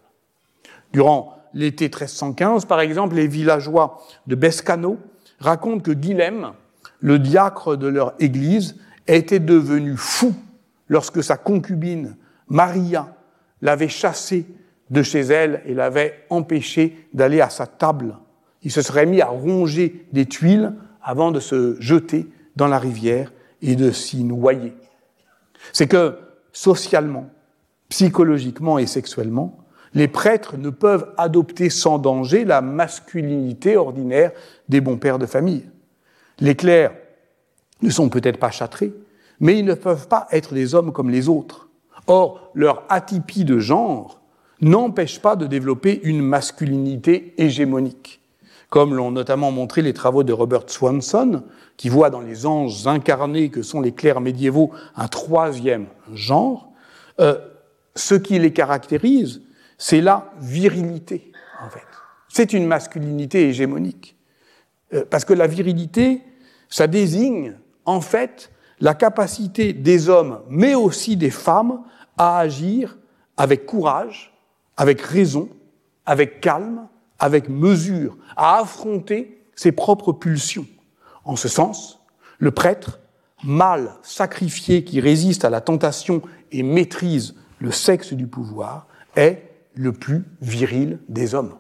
Durant l'été treize cent quinze, par exemple, les villageois de Bescano racontent que Guilhem, le diacre de leur église, était devenu fou lorsque sa concubine, Maria, l'avait chassé de chez elle et l'avait empêché d'aller à sa table. Il se serait mis à ronger des tuiles avant de se jeter dans la rivière et de s'y noyer. C'est que, socialement, psychologiquement et sexuellement, les prêtres ne peuvent adopter sans danger la masculinité ordinaire des bons pères de famille. Les clercs ne sont peut-être pas châtrés, mais ils ne peuvent pas être des hommes comme les autres. Or, leur atypie de genre n'empêche pas de développer une masculinité hégémonique, comme l'ont notamment montré les travaux de Robert Swanson, qui voit dans les anges incarnés que sont les clercs médiévaux un troisième genre. Euh, ce qui les caractérise, c'est la virilité, en fait. C'est une masculinité hégémonique. Euh, parce que la virilité, ça désigne, en fait, la capacité des hommes, mais aussi des femmes, à agir avec courage, avec raison, avec calme, avec mesure, à affronter ses propres pulsions. En ce sens, le prêtre, mâle sacrifié qui résiste à la tentation et maîtrise le sexe du pouvoir, est le plus viril des hommes.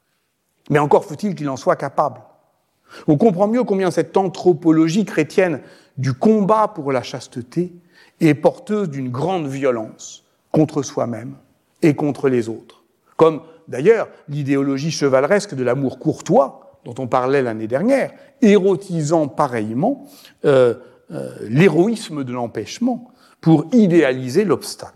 Mais encore faut-il qu'il en soit capable. On comprend mieux combien cette anthropologie chrétienne du combat pour la chasteté est porteuse d'une grande violence contre soi-même et contre les autres. Comme d'ailleurs l'idéologie chevaleresque de l'amour courtois, dont on parlait l'année dernière, érotisant pareillement euh, euh, l'héroïsme de l'empêchement pour idéaliser l'obstacle.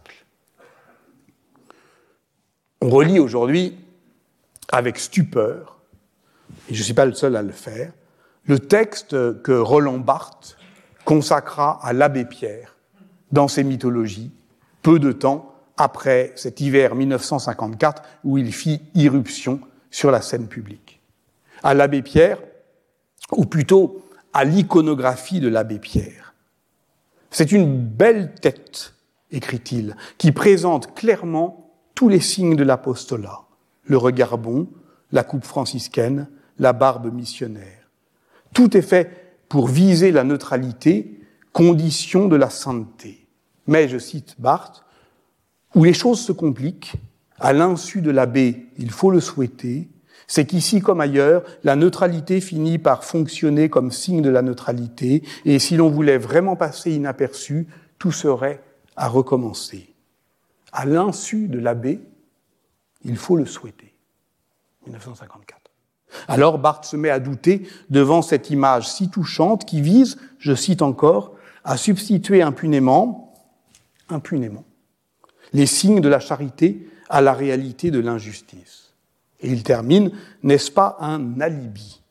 On relit aujourd'hui, avec stupeur, et je ne suis pas le seul à le faire, le texte que Roland Barthes consacra à l'abbé Pierre dans ses mythologies, peu de temps après cet hiver mille neuf cent cinquante-quatre où il fit irruption sur la scène publique. À l'abbé Pierre, ou plutôt à l'iconographie de l'abbé Pierre. C'est une belle tête, écrit-il, qui présente clairement tous les signes de l'apostolat, le regard bon, la coupe franciscaine, la barbe missionnaire. Tout est fait pour viser la neutralité, condition de la sainteté. Mais, je cite Barthes, où les choses se compliquent, à l'insu de l'abbé, il faut le souhaiter, c'est qu'ici comme ailleurs, la neutralité finit par fonctionner comme signe de la neutralité, et si l'on voulait vraiment passer inaperçu, tout serait à recommencer. À l'insu de l'abbé, il faut le souhaiter. mille neuf cent cinquante-quatre. Alors Barthes se met à douter devant cette image si touchante qui vise, je cite encore, à substituer impunément, impunément, les signes de la charité à la réalité de l'injustice. Et il termine, n'est-ce pas un alibi?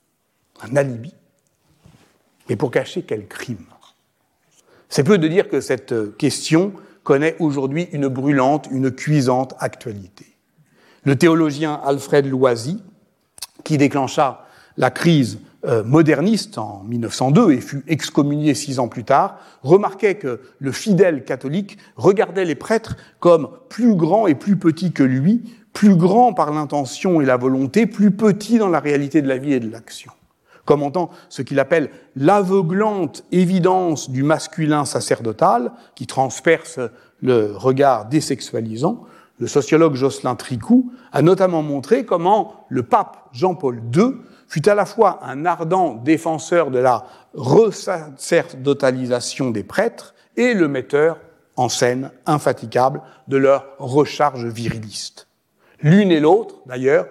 Un alibi? Mais pour cacher quel crime? C'est peu de dire que cette question connaît aujourd'hui une brûlante, une cuisante actualité. Le théologien Alfred Loisy, qui déclencha la crise euh, moderniste en mille neuf cent deux et fut excommunié six ans plus tard, remarquait que le fidèle catholique regardait les prêtres comme plus grands et plus petits que lui, plus grands par l'intention et la volonté, plus petits dans la réalité de la vie et de l'action. Commentant ce qu'il appelle l'aveuglante évidence du masculin sacerdotal, qui transperce le regard désexualisant, le sociologue Jocelyn Tricou a notamment montré comment le pape Jean-Paul deux fut à la fois un ardent défenseur de la resacerdotalisation des prêtres et le metteur en scène infatigable de leur recharge viriliste. L'une et l'autre, d'ailleurs,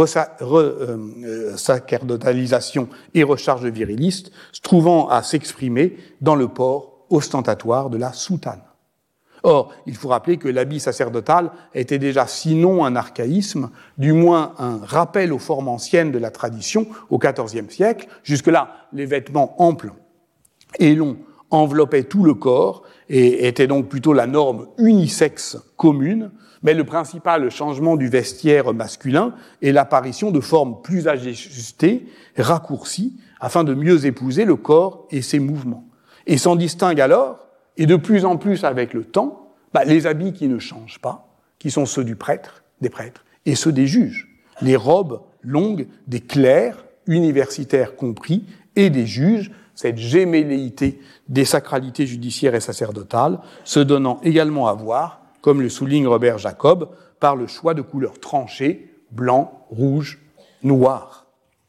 resacerdotalisation euh, et recharge viriliste, se trouvant à s'exprimer dans le port ostentatoire de la soutane. Or, il faut rappeler que l'habit sacerdotal était déjà, sinon un archaïsme, du moins un rappel aux formes anciennes de la tradition au quatorzième siècle. Jusque-là, les vêtements amples et longs enveloppaient tout le corps et étaient donc plutôt la norme unisexe commune, mais le principal changement du vestiaire masculin est l'apparition de formes plus ajustées, raccourcies, afin de mieux épouser le corps et ses mouvements. Et s'en distingue alors, et de plus en plus avec le temps, bah, les habits qui ne changent pas, qui sont ceux du prêtre, des prêtres, et ceux des juges. Les robes longues des clercs, universitaires compris, et des juges, cette gémelléité des sacralités judiciaires et sacerdotales, se donnant également à voir, comme le souligne Robert Jacob, par le choix de couleurs tranchées, blanc, rouge, noir.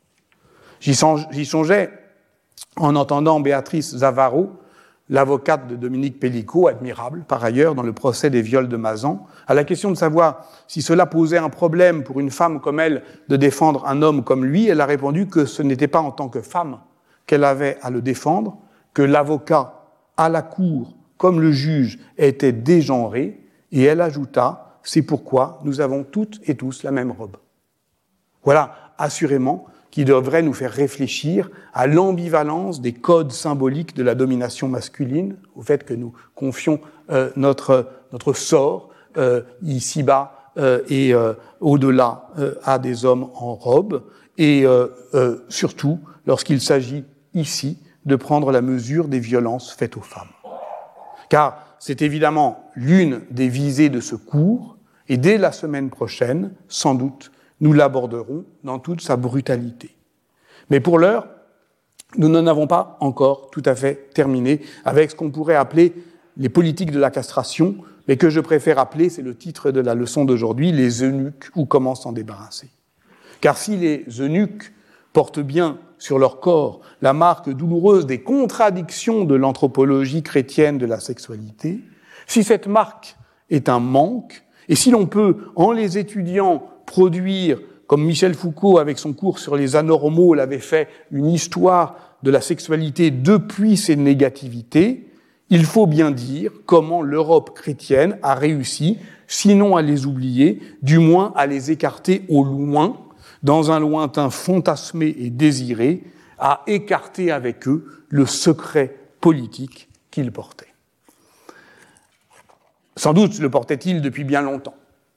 J'y songeais en entendant Béatrice Zavaro, l'avocate de Dominique Pellicot, admirable par ailleurs dans le procès des viols de Mazan, à la question de savoir si cela posait un problème pour une femme comme elle de défendre un homme comme lui, elle a répondu que ce n'était pas en tant que femme qu'elle avait à le défendre, que l'avocat à la cour comme le juge était dégenré, et elle ajouta « c'est pourquoi nous avons toutes et tous la même robe ». Voilà, assurément, qui devrait nous faire réfléchir à l'ambivalence des codes symboliques de la domination masculine, au fait que nous confions euh, notre, notre sort euh, ici-bas euh, et euh, au-delà euh, à des hommes en robe, et euh, euh, surtout lorsqu'il s'agit ici de prendre la mesure des violences faites aux femmes. Car c'est évidemment l'une des visées de ce cours, et dès la semaine prochaine, sans doute, nous l'aborderons dans toute sa brutalité. Mais pour l'heure, nous n'en avons pas encore tout à fait terminé avec ce qu'on pourrait appeler les politiques de la castration, mais que je préfère appeler, c'est le titre de la leçon d'aujourd'hui, les eunuques ou comment s'en débarrasser. Car si les eunuques portent bien sur leur corps la marque douloureuse des contradictions de l'anthropologie chrétienne de la sexualité, si cette marque est un manque, et si l'on peut, en les étudiant, produire, comme Michel Foucault, avec son cours sur les anormaux, l'avait fait, une histoire de la sexualité depuis ses négativités, il faut bien dire comment l'Europe chrétienne a réussi, sinon à les oublier, du moins à les écarter au loin, dans un lointain fantasmé et désiré, à écarter avec eux le secret politique qu'ils portaient. Sans doute le portait-il depuis bien longtemps.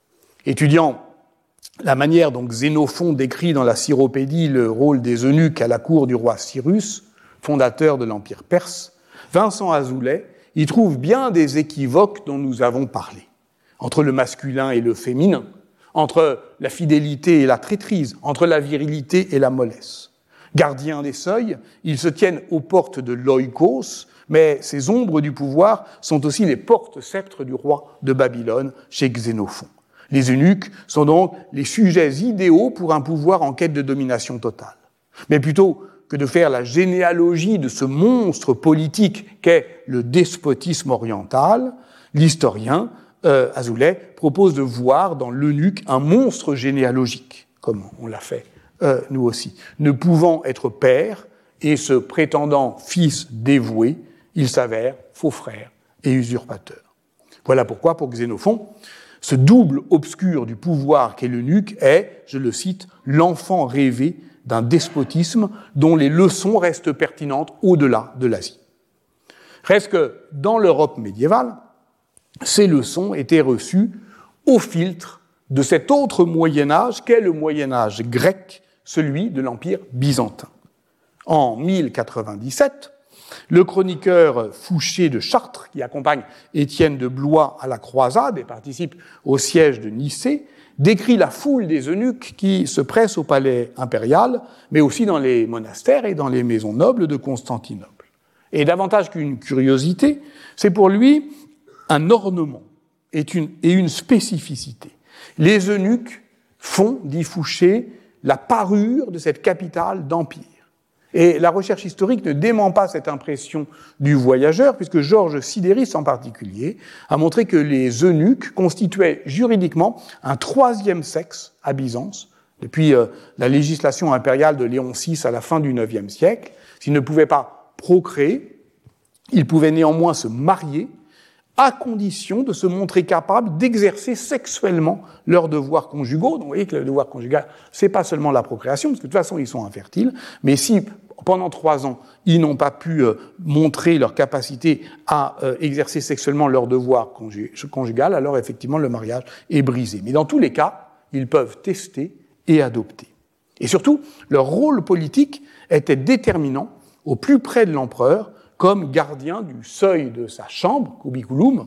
Étudiant la manière dont Xénophon décrit dans la Syropédie le rôle des eunuques à la cour du roi Cyrus, fondateur de l'Empire perse, Vincent Azoulay y trouve bien des équivoques dont nous avons parlé, entre le masculin et le féminin, entre la fidélité et la traîtrise, entre la virilité et la mollesse. Gardiens des seuils, ils se tiennent aux portes de l'oikos, mais ces ombres du pouvoir sont aussi les porte-sceptres du roi de Babylone chez Xénophon. Les eunuques sont donc les sujets idéaux pour un pouvoir en quête de domination totale. Mais plutôt que de faire la généalogie de ce monstre politique qu'est le despotisme oriental, l'historien euh, Azoulay propose de voir dans l'eunuque un monstre généalogique, comme on l'a fait euh, nous aussi. Ne pouvant être père et se prétendant fils dévoué, il s'avère faux frère et usurpateur. Voilà pourquoi, pour Xénophon, ce double obscur du pouvoir qu'est l'eunuque est, je le cite, l'enfant rêvé d'un despotisme dont les leçons restent pertinentes au-delà de l'Asie. Reste que, dans l'Europe médiévale, ces leçons étaient reçues au filtre de cet autre Moyen-Âge qu'est le Moyen-Âge grec, celui de l'Empire byzantin. En mille quatre-vingt-dix-sept, le chroniqueur Fouché de Chartres, qui accompagne Étienne de Blois à la croisade et participe au siège de Nicée, décrit la foule des eunuques qui se pressent au palais impérial, mais aussi dans les monastères et dans les maisons nobles de Constantinople. Et davantage qu'une curiosité, c'est pour lui un ornement et une, et une spécificité. Les eunuques font, dit Fouché, la parure de cette capitale d'empire. Et la recherche historique ne dément pas cette impression du voyageur, puisque Georges Sidéris en particulier a montré que les eunuques constituaient juridiquement un troisième sexe à Byzance, depuis euh, la législation impériale de Léon six à la fin du neuvième siècle. S'ils ne pouvaient pas procréer, ils pouvaient néanmoins se marier, à condition de se montrer capables d'exercer sexuellement leurs devoirs conjugaux. Donc vous voyez que le devoir conjugal, c'est pas seulement la procréation, parce que de toute façon ils sont infertiles, mais si pendant trois ans ils n'ont pas pu euh, montrer leur capacité à euh, exercer sexuellement leur devoir conjugal, alors effectivement le mariage est brisé. Mais dans tous les cas, ils peuvent tester et adopter. Et surtout, leur rôle politique était déterminant au plus près de l'empereur, comme gardien du seuil de sa chambre, cubiculum,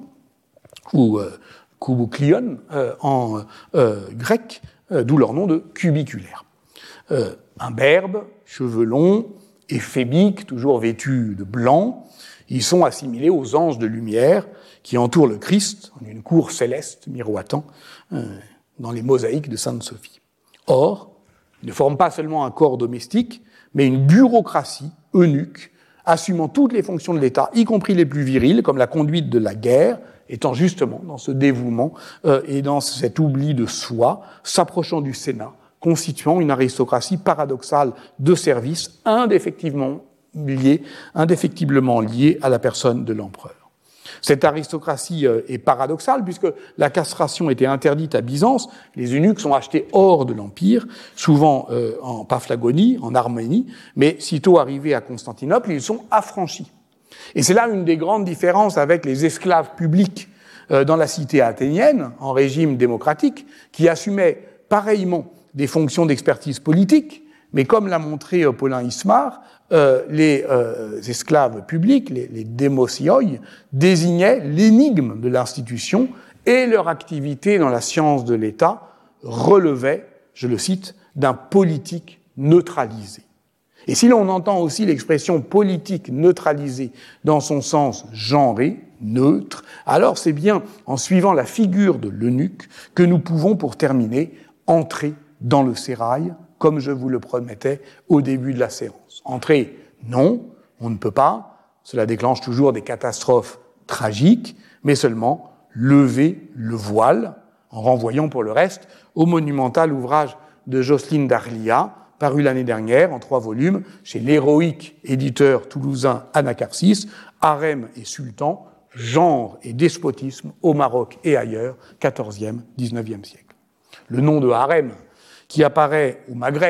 ou euh, kubuklion euh, en euh, grec, euh, d'où leur nom de cubiculaire. Euh, imberbes, cheveux longs, éphébiques, toujours vêtus de blanc, ils sont assimilés aux anges de lumière qui entourent le Christ en une cour céleste miroitant euh, dans les mosaïques de Sainte-Sophie. Or, ils ne forment pas seulement un corps domestique, mais une bureaucratie eunuque, assumant toutes les fonctions de l'État, y compris les plus viriles, comme la conduite de la guerre, étant justement dans ce dévouement euh, et dans cet oubli de soi, s'approchant du Sénat, constituant une aristocratie paradoxale de service, indéfectiblement liée, indéfectiblement liée à la personne de l'empereur. Cette aristocratie est paradoxale puisque la castration était interdite à Byzance, les eunuques sont achetés hors de l'Empire, souvent euh, en Paphlagonie, en Arménie, mais sitôt arrivés à Constantinople, ils sont affranchis. Et c'est là une des grandes différences avec les esclaves publics euh, dans la cité athénienne, en régime démocratique, qui assumaient pareillement des fonctions d'expertise politique, mais comme l'a montré euh, Paulin Ismar, Euh, les euh, esclaves publics, les, les démosioi, désignaient l'énigme de l'institution et leur activité dans la science de l'État relevait, je le cite, d'un politique neutralisé. Et si l'on entend aussi l'expression politique neutralisée dans son sens genré, neutre, alors c'est bien en suivant la figure de l'eunuque que nous pouvons, pour terminer, entrer dans le sérail, comme je vous le promettais au début de la séance. Entrer, non, on ne peut pas, cela déclenche toujours des catastrophes tragiques, mais seulement lever le voile, en renvoyant pour le reste au monumental ouvrage de Jocelyne Darlia, paru l'année dernière en trois volumes chez l'héroïque éditeur toulousain Anacarsis, Harem et Sultan, genre et despotisme au Maroc et ailleurs, quatorzième, dix-neuvième siècle. Le nom de harem, qui apparaît au Maghreb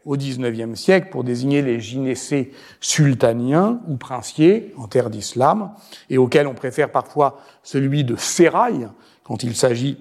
au dix-neuvième siècle pour désigner les gynécées sultaniens ou princiers en terre d'islam, et auxquels on préfère parfois celui de sérail, quand il s'agit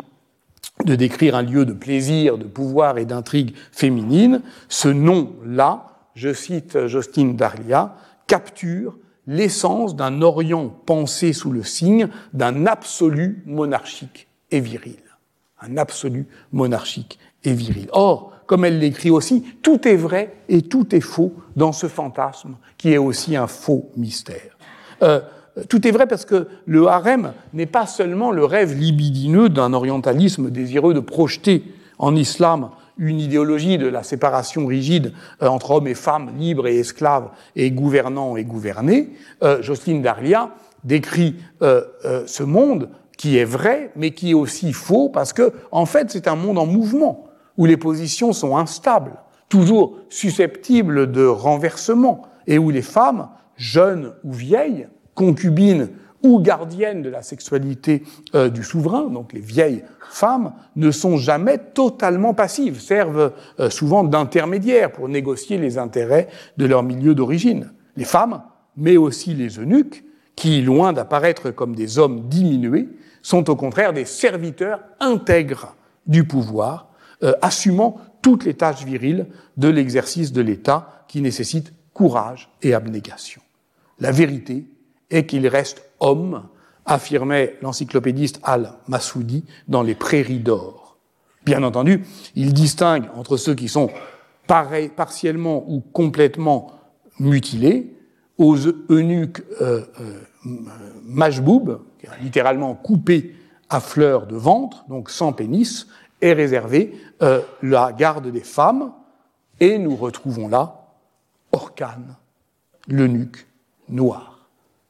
de décrire un lieu de plaisir, de pouvoir et d'intrigue féminine. Ce nom-là, je cite Jocelyne d'Arlia, capture l'essence d'un Orient pensé sous le signe d'un absolu monarchique et viril. Un absolu monarchique et viril. Or, comme elle l'écrit aussi, tout est vrai et tout est faux dans ce fantasme qui est aussi un faux mystère. Euh, tout est vrai parce que le harem n'est pas seulement le rêve libidineux d'un orientalisme désireux de projeter en islam une idéologie de la séparation rigide entre hommes et femmes, libres et esclaves, et gouvernants et gouvernés. Euh, Jocelyne d'Arlia décrit euh, euh, ce monde qui est vrai, mais qui est aussi faux, parce que, en fait, c'est un monde en mouvement, où les positions sont instables, toujours susceptibles de renversement, et où les femmes, jeunes ou vieilles, concubines ou gardiennes de la sexualité euh, du souverain, donc les vieilles femmes, ne sont jamais totalement passives, servent euh, souvent d'intermédiaires pour négocier les intérêts de leur milieu d'origine. Les femmes, mais aussi les eunuques, qui, loin d'apparaître comme des hommes diminués, sont au contraire des serviteurs intègres du pouvoir, euh, assumant toutes les tâches viriles de l'exercice de l'État qui nécessitent courage et abnégation. La vérité est qu'il reste homme, affirmait l'encyclopédiste Al-Massoudi dans Les Prairies d'or. Bien entendu, il distingue entre ceux qui sont pareil, partiellement ou complètement mutilés, aux eunuques euh, euh, majboub, littéralement coupés à fleur de ventre, donc sans pénis, est réservée euh, la garde des femmes, et nous retrouvons là Orkhan, l'eunuque noir.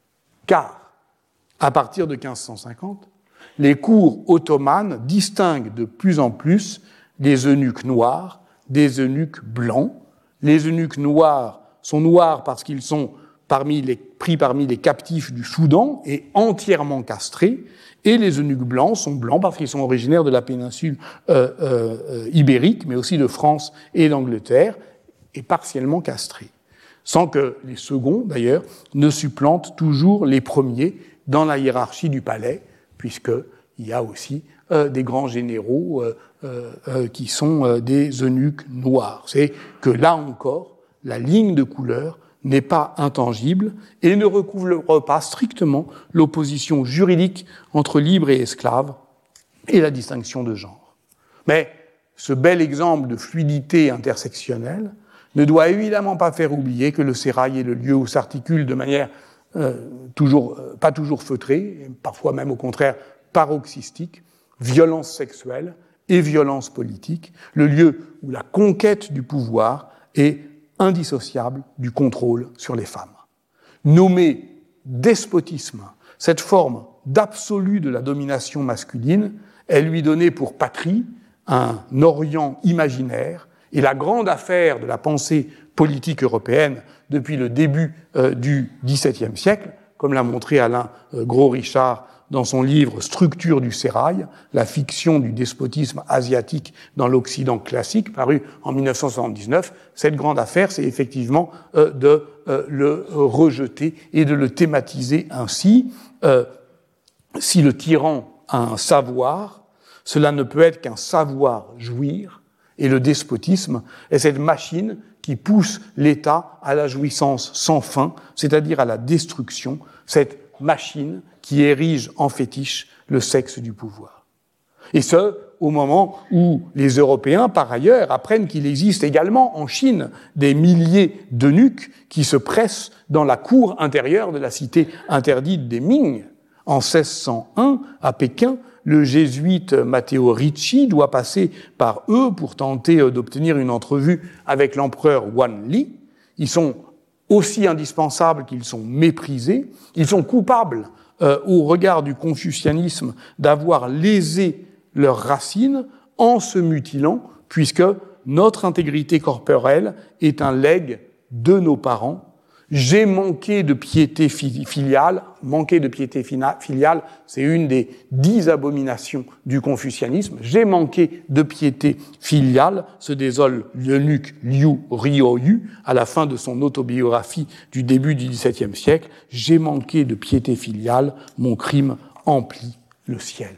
Car, à partir de quinze cent cinquante, les cours ottomanes distinguent de plus en plus les eunuques noirs des eunuques blancs. Les eunuques noirs sont noirs parce qu'ils sont parmi les, pris parmi les captifs du Soudan et entièrement castrés, et les eunuques blancs sont blancs parce qu'ils sont originaires de la péninsule euh, euh, ibérique, mais aussi de France et d'Angleterre, et partiellement castrés. Sans que les seconds, d'ailleurs, ne supplantent toujours les premiers dans la hiérarchie du palais, puisqu'il y a aussi euh, des grands généraux euh, euh, qui sont euh, des eunuques noirs. C'est que là encore, la ligne de couleur n'est pas intangible et ne recouvre pas strictement l'opposition juridique entre libre et esclave et la distinction de genre. Mais ce bel exemple de fluidité intersectionnelle ne doit évidemment pas faire oublier que le sérail est le lieu où s'articule de manière euh, toujours, euh, pas toujours feutrée, parfois même au contraire paroxystique, violence sexuelle et violence politique, le lieu où la conquête du pouvoir est indissociable du contrôle sur les femmes. Nommer despotisme, cette forme d'absolu de la domination masculine, est lui donner pour patrie un Orient imaginaire, et la grande affaire de la pensée politique européenne depuis le début euh, du dix-septième siècle, comme l'a montré Alain euh, Gros-Richard dans son livre « Structure du sérail, la fiction du despotisme asiatique dans l'Occident classique », paru en dix-neuf cent soixante-dix-neuf, cette grande affaire, c'est effectivement euh, de euh, le rejeter et de le thématiser ainsi. Euh, si le tyran a un savoir, cela ne peut être qu'un savoir jouir, et le despotisme est cette machine qui pousse l'État à la jouissance sans fin, c'est-à-dire à la destruction, cette machine qui érige en fétiche le sexe du pouvoir. Et ce, au moment où les Européens, par ailleurs, apprennent qu'il existe également en Chine des milliers d'eunuques qui se pressent dans la cour intérieure de la cité interdite des Ming. En seize cent un, à Pékin, le jésuite Matteo Ricci doit passer par eux pour tenter d'obtenir une entrevue avec l'empereur Wan Li. Ils sont aussi indispensables qu'ils sont méprisés. Ils sont coupables, euh, au regard du confucianisme, d'avoir lésé leurs racines en se mutilant, puisque notre intégrité corporelle est un legs de nos parents. J'ai manqué de piété filiale. Manquer de piété filiale, c'est une des dix abominations du confucianisme. J'ai manqué de piété filiale, se désole l'eunuque Liu Rioyu à la fin de son autobiographie du début du dix-septième siècle. J'ai manqué de piété filiale, mon crime emplit le ciel.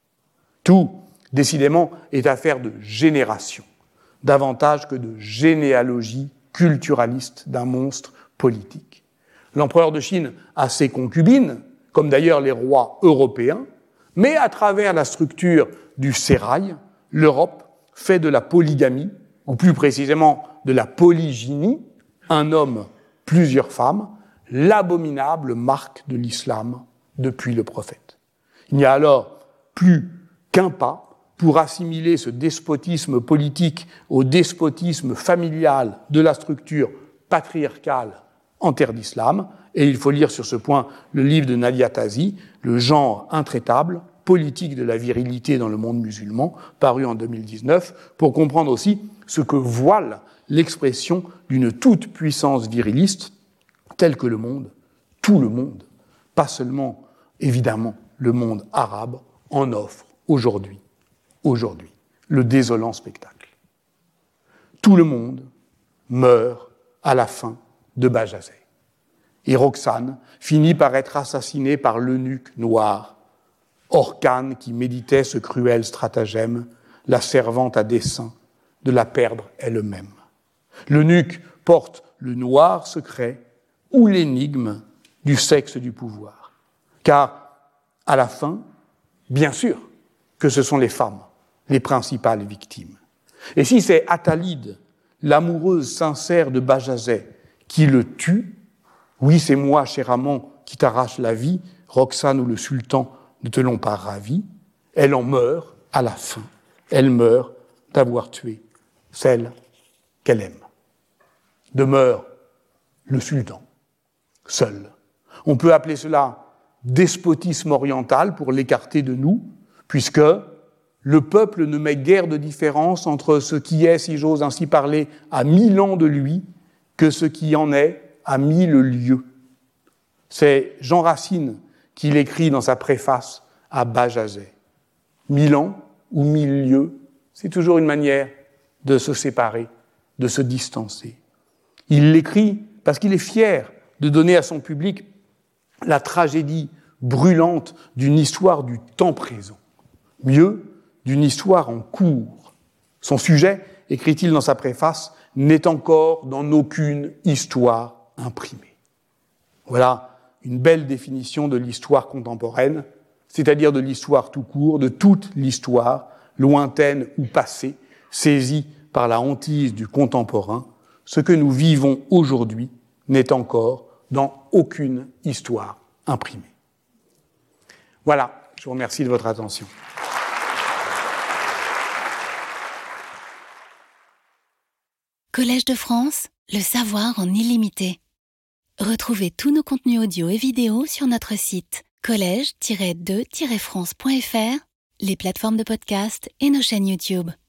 Tout, décidément, est affaire de génération, davantage que de généalogie culturaliste d'un monstre politique. L'empereur de Chine a ses concubines, comme d'ailleurs les rois européens, mais à travers la structure du sérail, l'Europe fait de la polygamie, ou plus précisément de la polygynie, un homme, plusieurs femmes, l'abominable marque de l'islam depuis le prophète. Il n'y a alors plus qu'un pas pour assimiler ce despotisme politique au despotisme familial de la structure patriarcale en terre d'islam, et il faut lire sur ce point le livre de Nadia Tazi, Le genre intraitable, politique de la virilité dans le monde musulman, paru en deux mille dix-neuf, pour comprendre aussi ce que voile l'expression d'une toute-puissance viriliste, telle que le monde, tout le monde, pas seulement, évidemment, le monde arabe, en offre aujourd'hui, aujourd'hui, le désolant spectacle. Tout le monde meurt à la fin de Bajazet. Et Roxane finit par être assassinée par l'eunuque noir, Orkane qui méditait ce cruel stratagème, la servant à dessein de la perdre elle-même. L'eunuque porte le noir secret ou l'énigme du sexe du pouvoir. Car, à la fin, bien sûr que ce sont les femmes, les principales victimes. Et si c'est Attalide, l'amoureuse sincère de Bajazet, qui le tue, oui, c'est moi, cher amant, qui t'arrache la vie, Roxane ou le sultan ne te l'ont pas ravi, elle en meurt à la fin. Elle meurt d'avoir tué celle qu'elle aime. Demeure le sultan, seul. On peut appeler cela despotisme oriental pour l'écarter de nous, puisque le peuple ne met guère de différence entre ce qui est, si j'ose ainsi parler, à mille ans de lui, que ce qui en est à mille lieues. C'est Jean Racine qui l'écrit dans sa préface à Bajazet. Mille ans ou mille lieues, c'est toujours une manière de se séparer, de se distancer. Il l'écrit parce qu'il est fier de donner à son public la tragédie brûlante d'une histoire du temps présent. Mieux, d'une histoire en cours. Son sujet, écrit-il dans sa préface, n'est encore dans aucune histoire imprimée. Voilà une belle définition de l'histoire contemporaine, c'est-à-dire de l'histoire tout court, de toute l'histoire, lointaine ou passée, saisie par la hantise du contemporain. Ce que nous vivons aujourd'hui n'est encore dans aucune histoire imprimée. Voilà, je vous remercie de votre attention. Collège de France, le savoir en illimité. Retrouvez tous nos contenus audio et vidéo sur notre site collège tiret de tiret france point f r, les plateformes de podcast et nos chaînes YouTube.